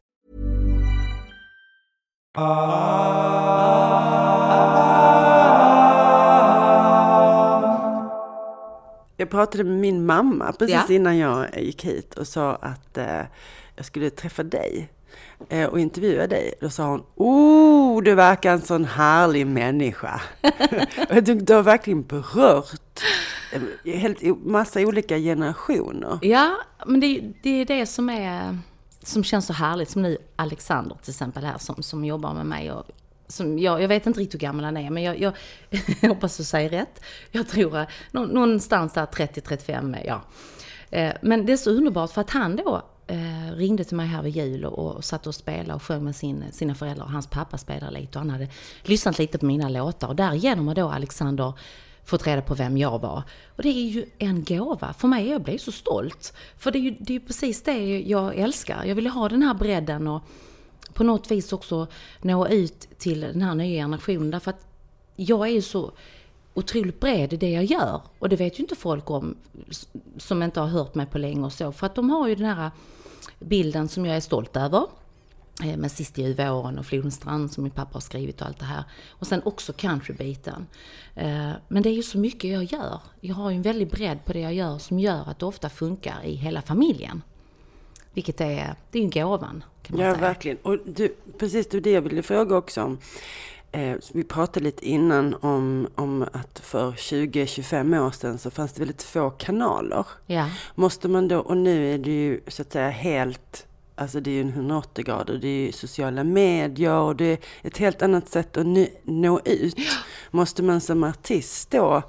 Jag pratade med min mamma precis innan jag gick hit och sa att jag skulle träffa dig och intervjua dig. Då sa hon, du verkar en sån härlig människa. Jag tyckte du har verkligen berört massa olika generationer. Ja, men det är det som känns så härligt. Som nu Alexander till exempel här som jobbar med mig och jag vet inte riktigt hur gammal han är, men jag hoppas att säga rätt. Jag tror någonstans där 30-35, ja. Men det är så underbart för att han då ringde till mig här vid jul och satt och spelade och sjöng med sina föräldrar. Hans pappa spelade lite och han hade lyssnat lite på mina låtar. Och därigenom har då Alexander fått reda på vem jag var. Och det är ju en gåva. För mig, jag blev så stolt. För det är ju precis det jag älskar. Jag ville ha den här bredden och på något vis också nå ut till den här nya generationen. Därför att jag är ju så otroligt bred i det jag gör. Och det vet ju inte folk om som inte har hört mig på länge och så. För att de har ju den här bilden som jag är stolt över. Med Sista ljuva åren och Flodenstrand som min pappa har skrivit och allt det här. Och sen också countrybiten. Men det är ju så mycket jag gör. Jag har ju en väldigt bredd på det jag gör som gör att det ofta funkar i hela familjen. Vilket det är ju en gåvan, kan man säga. Ja, verkligen. Och precis det jag ville fråga också om. Vi pratade lite innan om att för 20-25 år sedan så fanns det väldigt få kanaler. Ja. Måste man då, och nu är det ju så att säga helt, alltså det är ju en 180 grader, det är ju sociala medier och det är ett helt annat sätt att nå ut. Ja. Måste man som artist då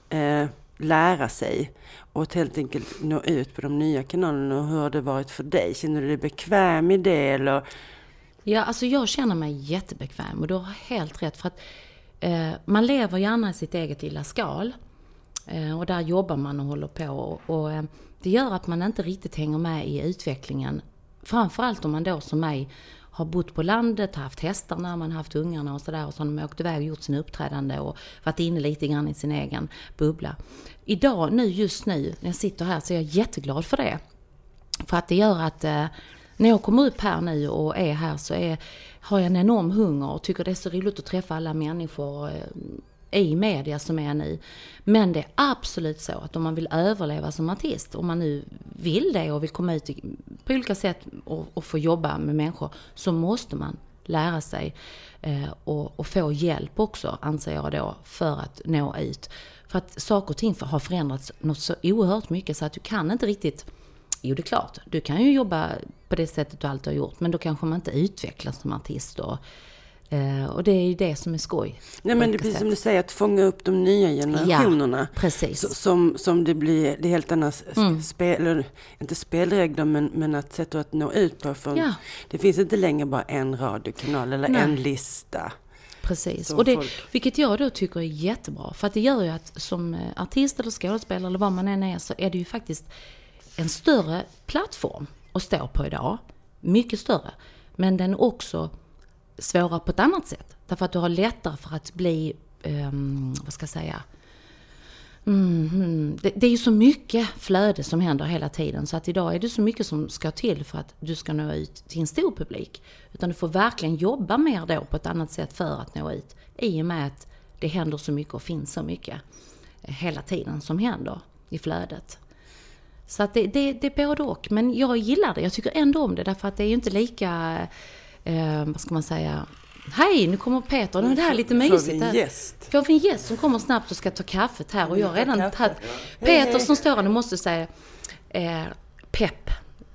lära sig och helt enkelt nå ut på de nya kanalerna, och hur har det varit för dig? Känner du dig bekväm i det eller? Ja, alltså jag känner mig jättebekväm och du har helt rätt för att man lever gärna i sitt eget lilla skal och där jobbar man och håller på och det gör att man inte riktigt hänger med i utvecklingen. Framförallt om man då som mig har bott på landet, haft hästar när man haft ungarna och sådär, och så har de åkt iväg och gjort sin uppträdande och varit inne lite grann i sin egen bubbla. Idag, just nu, när jag sitter här så är jag jätteglad för det. För att det gör att när jag kommer upp här nu och är här så har jag en enorm hunger och tycker det är så roligt att träffa alla människor i media som är nu. Men det är absolut så att om man vill överleva som artist, om man nu vill det och vill komma ut på olika sätt och få jobba med människor, så måste man lära sig och få hjälp också, anser jag då, för att nå ut. För att saker och ting har förändrats något så oerhört mycket så att du kan inte riktigt. Jo, det är klart. Du kan ju jobba på det sättet du alltid har gjort. Men då kanske man inte utvecklas som artist. Och det är ju det som är skoj. Nej, men det är precis som du säger, att fånga upp de nya generationerna. Ja, precis. Som det blir, det är helt annat inte spelregler, men att sätt att nå ut på. Det finns inte längre bara en radiokanal eller en lista. Precis, och vilket jag då tycker är jättebra. För att det gör ju att som artist eller skådespelare eller vad man än är, så är det ju faktiskt en större plattform att stå på idag. Mycket större. Men den är också svårare på ett annat sätt. Därför att du har lättare för att bli, vad ska jag säga? Det är ju så mycket flöde som händer hela tiden. Så att idag är det så mycket som ska till för att du ska nå ut till en stor publik. Utan du får verkligen jobba mer då på ett annat sätt för att nå ut. I och med att det händer så mycket och finns så mycket hela tiden som händer i flödet. Så att det är både och. Men jag gillar det. Jag tycker ändå om det. Därför att det är ju inte lika, vad ska man säga. Hej, nu kommer Peter. Nu är det här lite mysigt. Får vi en gäst som kommer snabbt och ska ta kaffet här. Och jag har redan tagit. Peter som står här nu måste säga pepp.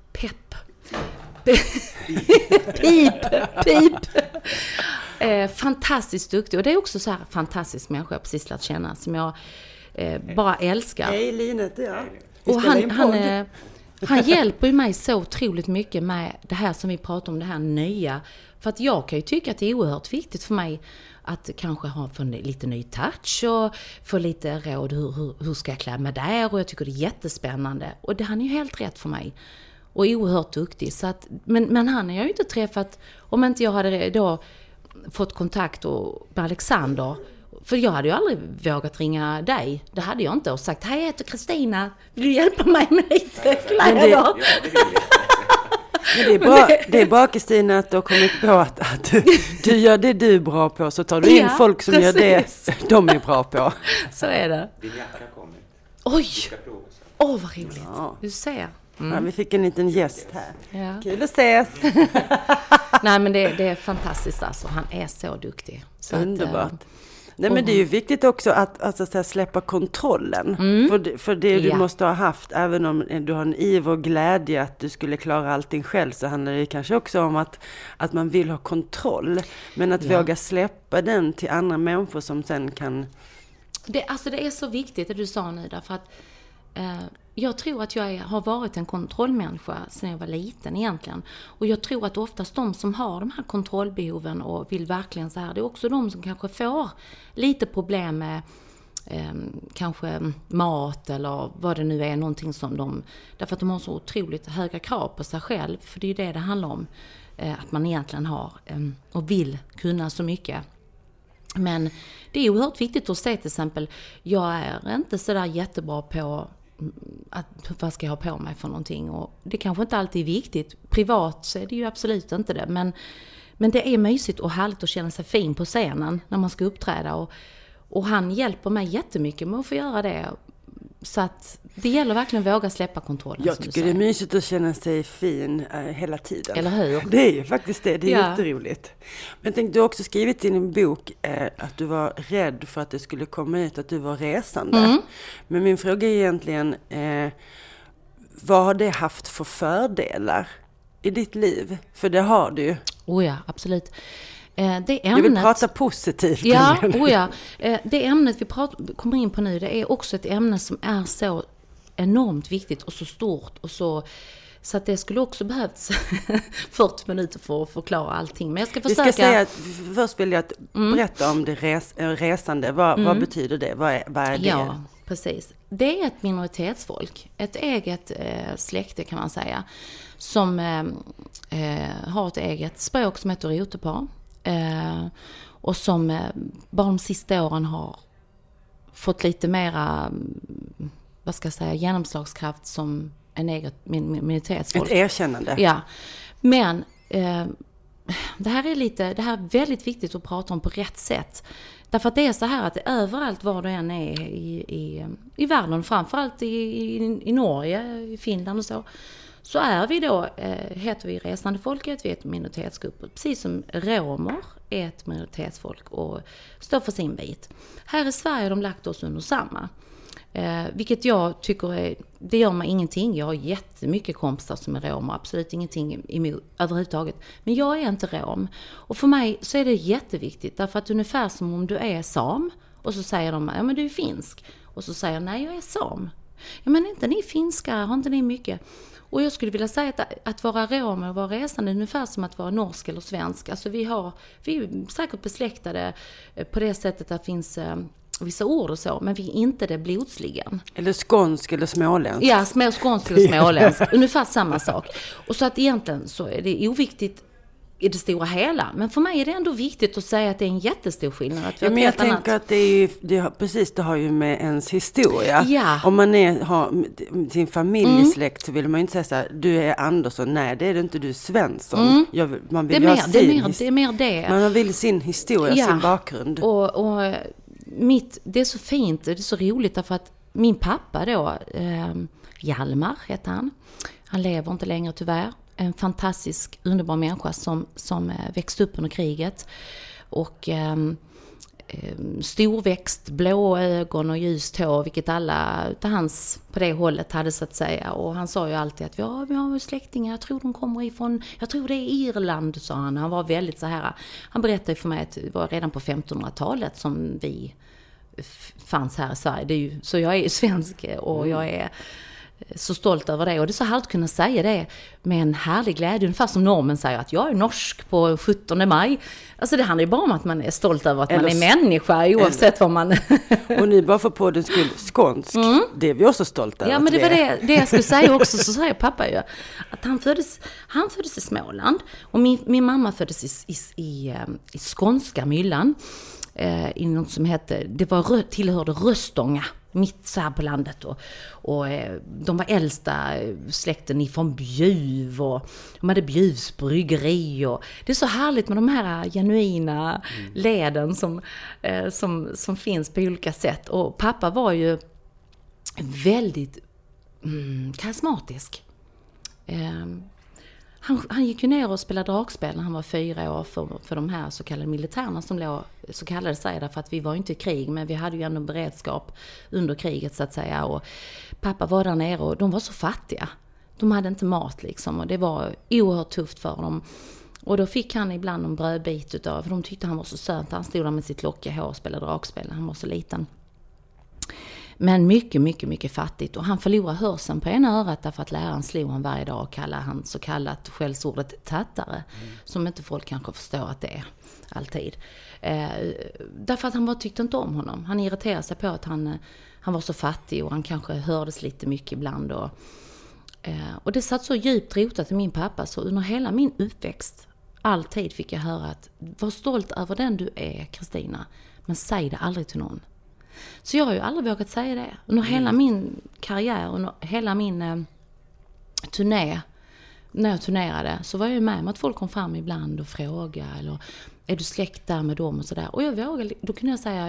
Pip. Fantastiskt duktig. Och det är också så här fantastisk människa jag precis lärt känna. Som jag bara älskar. Hej Linet, ja. Och han hjälper ju mig så otroligt mycket med det här som vi pratar om, det här nya. För att jag kan ju tycka att det är oerhört viktigt för mig att kanske få lite ny touch och få lite råd. Hur ska jag klä mig där? Och jag tycker det är jättespännande. Och han är ju helt rätt för mig. Och oerhört duktig. Så att, men han har jag ju inte träffat om inte jag hade då fått kontakt med Alexander. För jag hade ju aldrig vågat ringa dig. Det hade jag inte. Och sagt, hej jag heter Kristina. Vill du hjälpa mig med lite kläder? Men det är bra Kristina att du har kommit på att du gör det du är bra på. Så tar du in folk som gör det de är bra på. Så är det. Din jacka har kommit. Oj! Vad roligt. Ja. Du ser. Ja, vi fick en liten gäst här. Ja. Kul att ses. Nej men det är fantastiskt alltså. Han är så duktig. Så underbart. Nej, men det är ju viktigt också att släppa kontrollen. För det du måste ha haft, även om du har en iver och glädje att du skulle klara allting själv, så handlar det kanske också om att man vill ha kontroll. Men att våga släppa den till andra människor som sen kan. Det är så viktigt det du sa nu, därför att jag tror att jag har varit en kontrollmänniska sedan jag var liten egentligen. Och jag tror att oftast de som har de här kontrollbehoven och vill verkligen så här, det är också de som kanske får lite problem med kanske mat eller vad det nu är, någonting som därför att de har så otroligt höga krav på sig själv, för det är ju det handlar om, att man egentligen har och vill kunna så mycket. Men det är oerhört viktigt att se till exempel, jag är inte så där jättebra på vad ska jag ha på mig för någonting, och det kanske inte alltid är viktigt. Privat så är det ju absolut inte det, men det är mysigt och härligt att känna sig fin på scenen när man ska uppträda, och han hjälper mig jättemycket med att få göra det. Så att det gäller verkligen att våga släppa kontrollen. Jag tycker det är mysigt att känna sig fin hela tiden. Eller hur? Det är ju faktiskt det. Det är jätteroligt. Men jag tänkte, du har också skrivit i din bok att du var rädd för att det skulle komma ut att du var resande. Men min fråga är egentligen, vad har det haft för fördelar i ditt liv? För det har du ju. Oh ja, absolut. Det ämnet, jag vill prata positivt. Ja, det ämnet vi kommer in på nu, det är också ett ämne som är så enormt viktigt och så stort och så att det skulle också behövts 40 minuter för att förklara allting. Men jag ska försöka. Vi ska säga att först vill jag berätta om det resande. Vad betyder det? Vad är det? Ja, precis. Det är ett minoritetsfolk, ett eget släkte kan man säga, som har ett eget språk som heter rotepar. Och som bara de sista åren har fått lite mera, vad ska jag säga, genomslagskraft som en eget minoritetsfolk. Ett erkännande. Ja, men det här är väldigt viktigt att prata om på rätt sätt. Därför att det är så här att överallt var du än är i världen, framförallt i Norge, i Finland och så är vi då, heter vi resande folket, vi är ett minoritetsgrupp. Precis som romer är ett minoritetsfolk och står för sin bit. Här i Sverige har de lagt oss under samma. Vilket jag tycker det gör mig ingenting. Jag har jättemycket kompisar som är romer, absolut ingenting emot överhuvudtaget. Men jag är inte rom. Och för mig så är det jätteviktigt, därför att ungefär som om du är sam och så säger de, ja men du är finsk. Och så säger jag, nej jag är sam. Ja men inte ni finska, har inte ni mycket? Och jag skulle vilja säga att vara romer och vara resande är ungefär som att vara norsk eller svensk. Alltså vi är säkert besläktade på det sättet att det finns vissa ord och så, men vi är inte det blodsligen. Eller skånsk eller småländsk. Ja, skånsk eller småländsk. Ungefär samma sak. Och så att egentligen så är det oviktigt i det stora hela. Men för mig är det ändå viktigt att säga att det är en jättestor skillnad. Att men jag tänker att det har ju med ens historia. Ja. Om man har sin familjesläkt så vill man ju inte säga så här, du är Andersson. Nej, det är det inte, du är Svensson. Man vill det är mer det. Man vill sin historia, sin bakgrund. Och det är så fint, det är så roligt därför att min pappa då, Hjalmar heter han. Han lever inte längre tyvärr. En fantastisk, underbar människa som växte upp under kriget. Och storväxt, blå ögon och ljust hår, vilket alla hans på det hållet hade så att säga. Och han sa ju alltid att vi har släktingar, jag tror de kommer ifrån, jag tror det är Irland, sa han. Han var väldigt så här, han berättade för mig att det var redan på 1500-talet som vi fanns här i Sverige. Så jag är ju svensk och jag är så stolt över det, och det är så härligt att kunna säga det med en härlig glädje, ungefär som normen säger att jag är norsk på 17 maj. Alltså det handlar ju bara om att man är stolt över att man är människa oavsett vad man... Och ni bara för på den skull skånsk, det är vi också stolta över. Ja, men det var det jag skulle säga också, så säger pappa ju att han föddes i Småland och min mamma föddes i skånska Myllan, i något som hette, tillhörde Röstånga, mitt så här på landet, och de var äldsta släkten ifrån Bjuv, och de hade Bjuvs bryggeri, och det är så härligt med de här genuina leden som finns på olika sätt. Och pappa var ju väldigt karismatisk. Han gick ju ner och spelade dragspel när han var 4 år för de här så kallade militärerna som låg, så kallade sig därför att vi var inte i krig, men vi hade ju ändå beredskap under kriget så att säga. Och pappa var där nere och de var så fattiga. De hade inte mat liksom, och det var oerhört tufft för dem. Och då fick han ibland en brödbit för de tyckte han var så söt. Han stod där med sitt lockiga hår och spelade dragspel. Han var så liten. Men mycket, mycket, mycket fattigt. Och han förlorade hörseln på ena örat därför att läraren slog han varje dag och kallade han så kallat skällsordet tattare. Som inte folk kanske förstår att det är alltid. Därför att han bara tyckte inte om honom. Han irriterade sig på att han var så fattig och han kanske hördes lite mycket ibland. Och det satt så djupt rotat i min pappa, så under hela min uppväxt alltid fick jag höra att var stolt över den du är, Kristina, men säg det aldrig till någon. Så jag har ju aldrig vågat säga det. Under hela min karriär, under hela min turné, när jag turnerade, så var jag ju med om att folk kom fram ibland och frågade, eller är du släkt där med dem och sådär. Och jag vågade, då kunde jag säga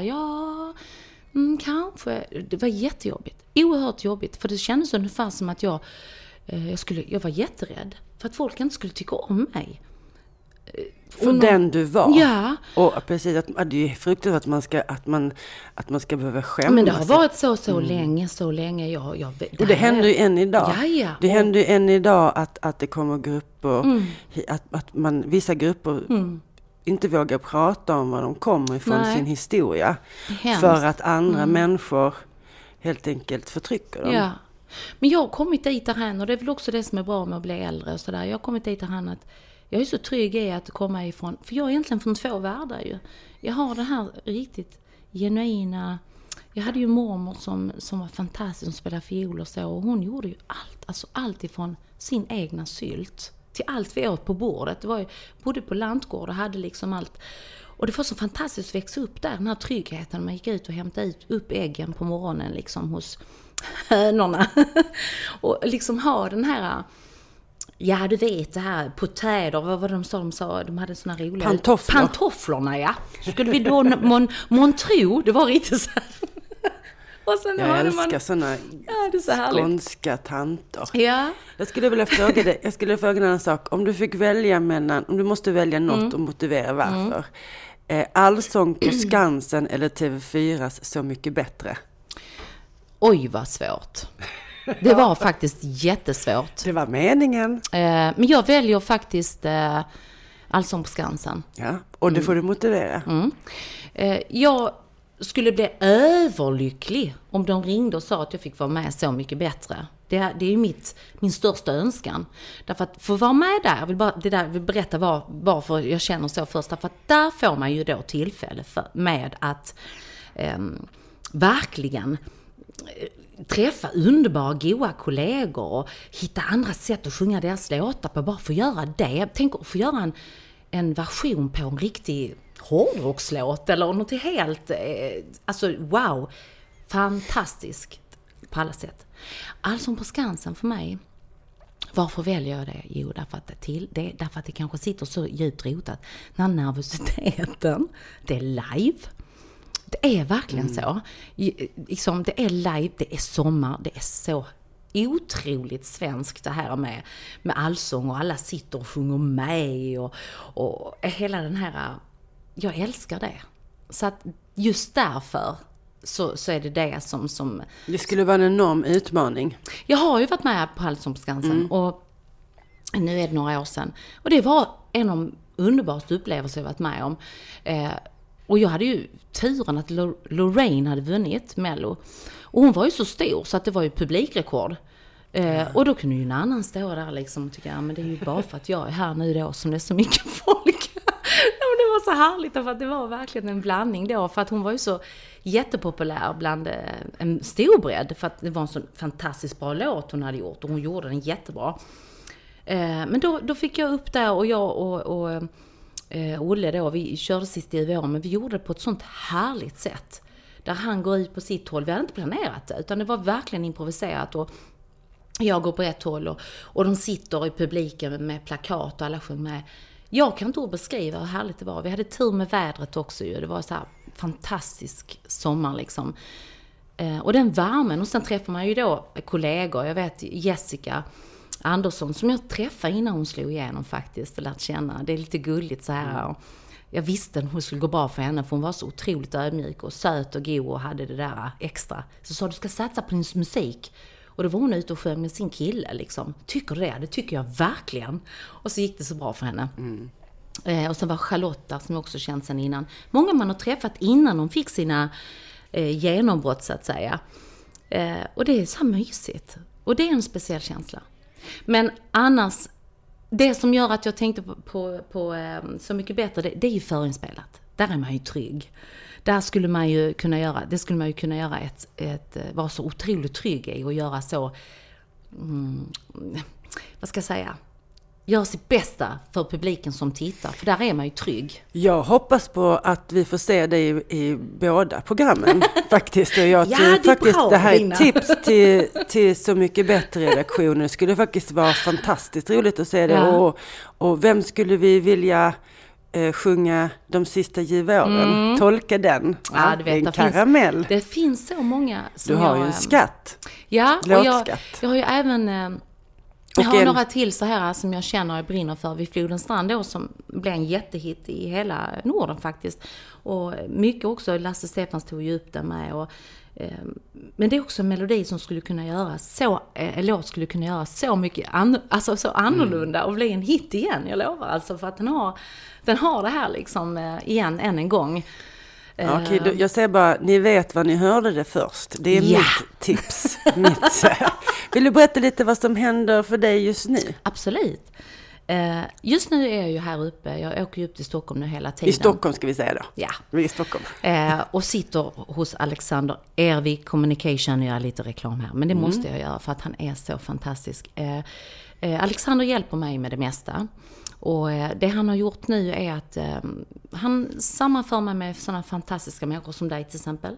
kanske. Det var jättejobbigt, oerhört jobbigt, för det kändes ungefär som att jag var jätterädd för att folk inte skulle tycka om mig. För den du var. Ja. Och precis, att det är fruktansvärt att man ska behöva skämmas. Men det har varit så länge. Och det händer ju än idag. Ja. Det händer ju än idag att det kommer grupper, vissa grupper inte vågar prata om var de kommer ifrån, sin historia. För att andra människor helt enkelt förtrycker dem. Ja. Men jag har kommit dit här, och det är väl också det som är bra med att bli äldre och sådär. Jag har kommit dit här att jag är så trygg i att komma ifrån, för jag är egentligen från 2 världar ju. Jag har det här riktigt genuina. Jag hade ju mormor som var fantastisk, som spelade fiol och så, och hon gjorde ju allt ifrån sin egna sylt till allt vi åt på bordet. Det var ju, bodde på lantgård och hade liksom allt. Och det var så fantastiskt att växa upp där, den här tryggheten. Man gick ut och hämtade upp äggen på morgonen liksom hos hönorna. Och liksom ha den här, ja du vet det här, potäder, vad var det de sa? De hade såna roliga pantoflorna, ja. Skulle vi då montro, det var riktigt så här. Och sen jag älskar såna skånska tanter. Ja. Jag skulle vilja fråga dig en sak. Om du fick välja om du måste välja något och motivera varför. Allsång på Skansen eller TV4s Så mycket bättre? Oj, vad svårt. Det var faktiskt jättesvårt. Det var meningen. Men jag väljer faktiskt Allsång på Skansen. Ja, och det får du motivera. Jag skulle bli överlycklig om de ringde och sa att jag fick vara med Så mycket bättre. Det är ju min största önskan. Därför att få vara med där, jag vill berätta varför jag känner så först. Därför att där får man ju då tillfälle med att verkligen träffa underbara, goda kollegor och hitta andra sätt att sjunga deras låtar på. Bara få göra det. Tänk att få göra en version på en riktig hårdrockslåt eller något helt, alltså wow, fantastiskt på alla sätt. Allsång på Skansen för mig, varför väljer jag det? Jo, därför att det kanske sitter så djupt rotat. Den här nervositeten, det är live. Det är verkligen så. Liksom, det är live, det är sommar, det är så otroligt svenskt det här med allsång och alla sitter och sjunger med och hela den här, jag älskar det. Så att just därför så är det som... Det skulle vara en enorm utmaning. Jag har ju varit med på Allsång på Skansen och nu är det några år sedan. Och det var en av de underbaraste upplevelser jag varit med om. Och jag hade ju turen att Lorraine hade vunnit Mello. Och hon var ju så stor så att det var ju publikrekord. Och då kunde ju en annan stå där liksom och tycka, men det är ju bara för att jag är här nu då som det är så mycket folk. Det var så härligt för att det var verkligen en blandning då. För att hon var ju så jättepopulär bland en stor bredd. För att det var en så fantastiskt bra låt hon hade gjort. Och hon gjorde den jättebra. Men då fick jag upp där och jag och Olle då, vi körde sist i UVA, men vi gjorde det på ett sånt härligt sätt. Där han går ut på sitt håll. Vi hade inte planerat det, utan det var verkligen improviserat. Och jag går på ett håll och de sitter i publiken med plakat och alla sjöng med. Jag kan inte beskriva hur härligt det var. Vi hade tur med vädret också ju. Det var så här fantastisk sommar liksom. Och den värmen. Och sen träffar man ju då kollegor. Jag vet Jessica Andersson som jag träffade innan hon slog igenom faktiskt och lärt känna. Det är lite gulligt så här. Och jag visste att hon skulle gå bra för henne för hon var så otroligt ödmjuk och söt och god och hade det där extra. Så sa du ska satsa på din musik. Och då var hon ute och sjöng med sin kille liksom. Tycker det? Det tycker jag verkligen. Och så gick det så bra för henne. Och sen var Charlotta som jag också känt sen innan. Många man har träffat innan de fick sina genombrott så att säga. Och det är så mysigt. Och det är en speciell känsla. Men annars, det som gör att jag tänkte på Så mycket bättre, det är ju förinspelat. Där är man ju trygg. Där skulle man ju kunna göra, vara så otroligt trygg i och göra så, vad ska jag säga, göra sitt bästa för publiken som tittar, för där är man ju trygg. Jag hoppas på att vi får se dig i båda programmen faktiskt. Och jag tror faktiskt det här är tips till Så mycket bättre redaktioner. Det skulle faktiskt vara fantastiskt roligt att se det. Ja. Och vem skulle vi vilja sjunga De sista ljuva åren? Tolka den. Ja, du vet, en karamell. Det finns så många som du har ju en skatt. Ja, och låtskatt. Jag har ju även jag har några till så här som jag känner och brinner för. Vid Flodens strand då, som blev en jättehit i hela Norden faktiskt. Och mycket också, Lasse Stefans tog ju upp den med. Och, men det är också en melodi som skulle kunna göra så, en låt skulle kunna göra så mycket så annorlunda och bli en hit igen, jag lovar. Alltså för att den har det här liksom igen än en gång. Okej, jag säger bara, ni vet vad ni hörde det först. Det är mitt tips. Vill du berätta lite vad som händer för dig just nu? Absolut. Just nu är jag ju här uppe. Jag åker ju upp till Stockholm nu hela tiden. I Stockholm ska vi säga då. Ja. Vi är i Stockholm. Och sitter hos Alexander Ervik Communication och gör lite reklam här. Men det måste jag göra för att han är så fantastisk. Alexander hjälper mig med det mesta. Och det han har gjort nu är att han sammanför mig med sådana fantastiska människor som dig till exempel.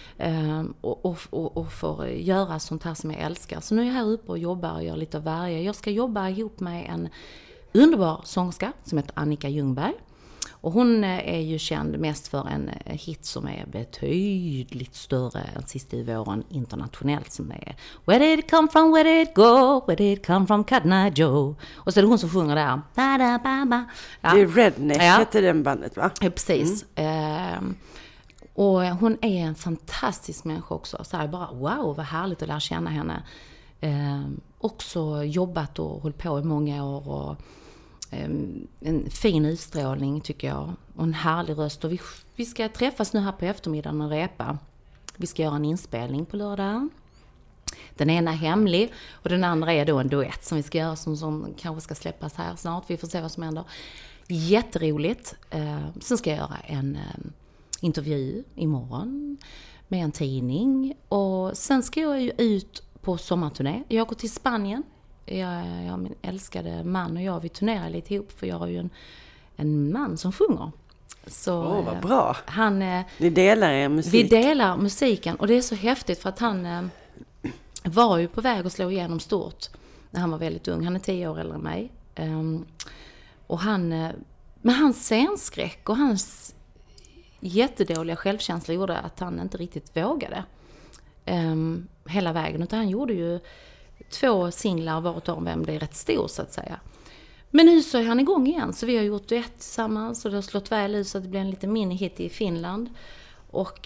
Och får göra sånt här som jag älskar. Så nu är jag här uppe och jobbar och gör lite av varje. Jag ska jobba ihop med en underbar sångerska som heter Annika Ljungberg. Och hon är ju känd mest för en hit som är betydligt större än Sista i våren internationellt, som är Where did it come from, where did it go, where did it come from, Cotton Eye Joe. Och så är det hon som sjunger där. Ja. Det är Redneck, heter den bandet, va? Ja, precis. Och hon är en fantastisk människa också. Så här bara, wow, vad härligt att lära känna henne. Också jobbat och hållit på i många år. Och en fin utstrålning tycker jag. Och en härlig röst. Och vi ska träffas nu här på eftermiddagen och repa. Vi ska göra en inspelning på lördag. Den ena är hemlig och den andra är då en duett som vi ska göra som kanske ska släppas här snart. Vi får se vad som händer. Jätteroligt. Sen ska jag göra en intervju imorgon med en tidning. Och sen ska jag ju ut på sommarturné. Jag går till Spanien. Jag min älskade man och jag, vi turnerar lite ihop för jag har ju en man som sjunger. Så vad bra. Ni delar er musik. Vi delar musiken och det är så häftigt för att han var ju på väg att slå igenom stort när han var väldigt ung. Han är 10 år äldre än mig. Och men hans scenskräck och hans jättedåliga självkänsla gjorde att han inte riktigt vågade hela vägen. Utan han gjorde ju 2 singlar vart om vem blev rätt stor så att säga. Men nu så är han igång igen. Så vi har gjort duett tillsammans och det har slått väl ut så att det blir en liten mini-hit i Finland. Och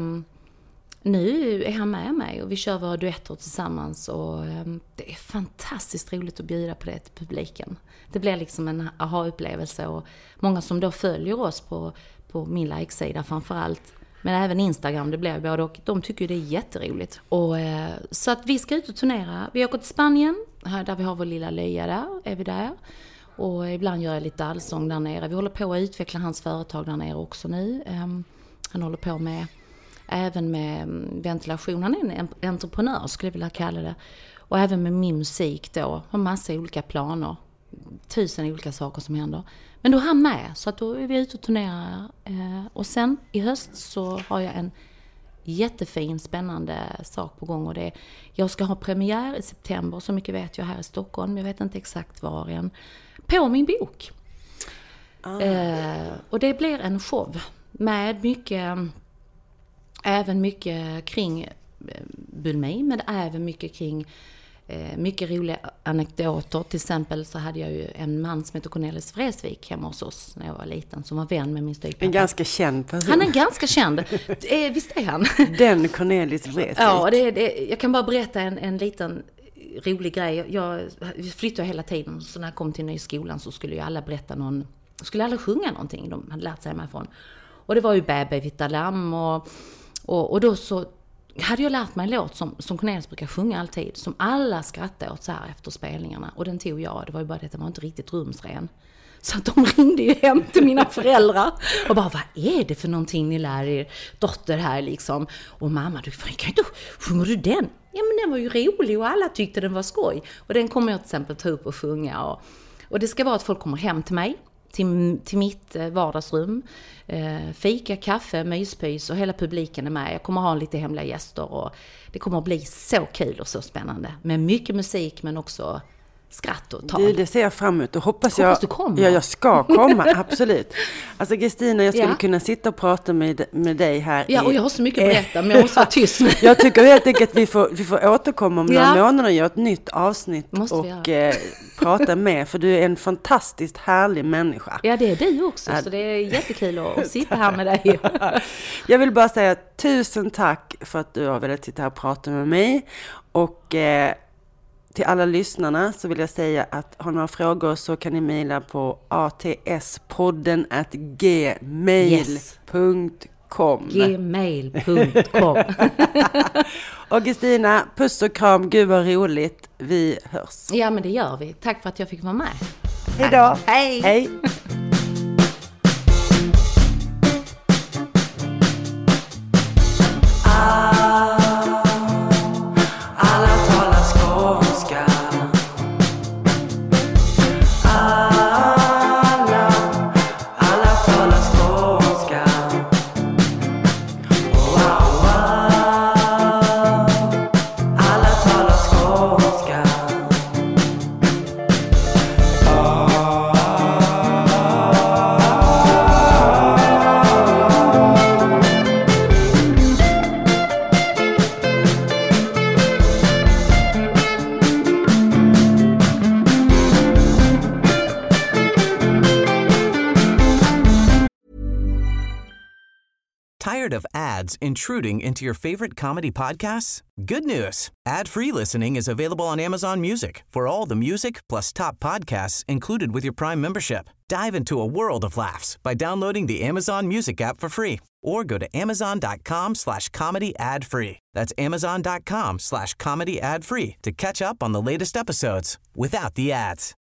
nu är han med mig och vi kör våra duetter tillsammans. Och det är fantastiskt roligt att bjuda på det till publiken. Det blir liksom en aha-upplevelse och många som då följer oss på min like-sida framförallt. Men även Instagram, det blir både och de tycker det är jätteroligt. Och, så att vi ska ut och turnera. Vi åker till Spanien, här där vi har vår lilla löja där, är vi där. Och ibland gör jag lite allsång där nere. Vi håller på att utveckla hans företag där nere också nu. Han håller på med, även med ventilation. Han är en entreprenör skulle jag vilja kalla det. Och även med min musik då. Har massa olika planer. 1000 olika saker som händer. Men då är han med, så att då är vi ute och turnerar. Och sen i höst så har jag en jättefin, spännande sak på gång. Och jag ska ha premiär i september, så mycket vet jag, här i Stockholm. Jag vet inte exakt var än. På min bok. Och det blir en show med mycket, även mycket kring bulimi, men även mycket kring mycket roliga anekdoter. Till exempel så hade jag ju en man som heter Cornelis Vreeswijk hemma hos oss när jag var liten, som var vän med min styvpappa. En ganska känd person. Han är ganska känd. Visst är han? Den Cornelis Vreeswijk. Ja, jag kan bara berätta en liten rolig grej. Jag flyttade hela tiden, så när jag kom till ny skolan så skulle ju alla berätta skulle alla sjunga någonting de hade lärt sig hemifrån. Och det var ju Bäbe Vita Lamm och då så hade jag lärt mig en låt som Cornelis brukar sjunga alltid, som alla skrattade åt så här efter spelningarna. Och den tog jag, det var ju bara det att det var inte riktigt rumsren. Så att de ringde ju hem till mina föräldrar och bara, vad är det för någonting ni lär er dotter här liksom? Och mamma, sjunger du den? Ja, men den var ju rolig och alla tyckte den var skoj. Och den kommer jag till exempel ta upp och sjunga. Och det ska vara att folk kommer hem till mig, till mitt vardagsrum. Fika, kaffe, myspys och hela publiken är med. Jag kommer ha lite hemliga gäster och det kommer att bli så kul och så spännande. Med mycket musik men också skratt och tal. Det ser jag fram emot och hoppas du kommer. Ja, jag ska komma, absolut. Alltså Kristina, jag skulle kunna sitta och prata med dig här. Ja, och jag har så mycket att berätta, men jag måste vara tyst. Jag tycker helt enkelt att vi får återkomma om några månader och göra ett nytt avsnitt och prata med, för du är en fantastiskt härlig människa. Ja, det är du också, så det är jättekul att sitta här med dig. Jag vill bara säga 1000 tack för att du har velat sitta här och prata med mig, och till alla lyssnarna så vill jag säga att har några frågor så kan ni mejla på atspodden@gmail.com. Gmail.com. Och Kristina, puss och kram, gud vad roligt, vi hörs. Ja, men det gör vi. Tack för att jag fick vara med. Hej då. Hej. Hej. Tired of ads intruding into your favorite comedy podcasts? Good news. Ad-free listening is available on Amazon Music for all the music plus top podcasts included with your Prime membership. Dive into a world of laughs by downloading the Amazon Music app for free or go to amazon.com/comedy ad-free. That's amazon.com/comedy ad-free to catch up on the latest episodes without the ads.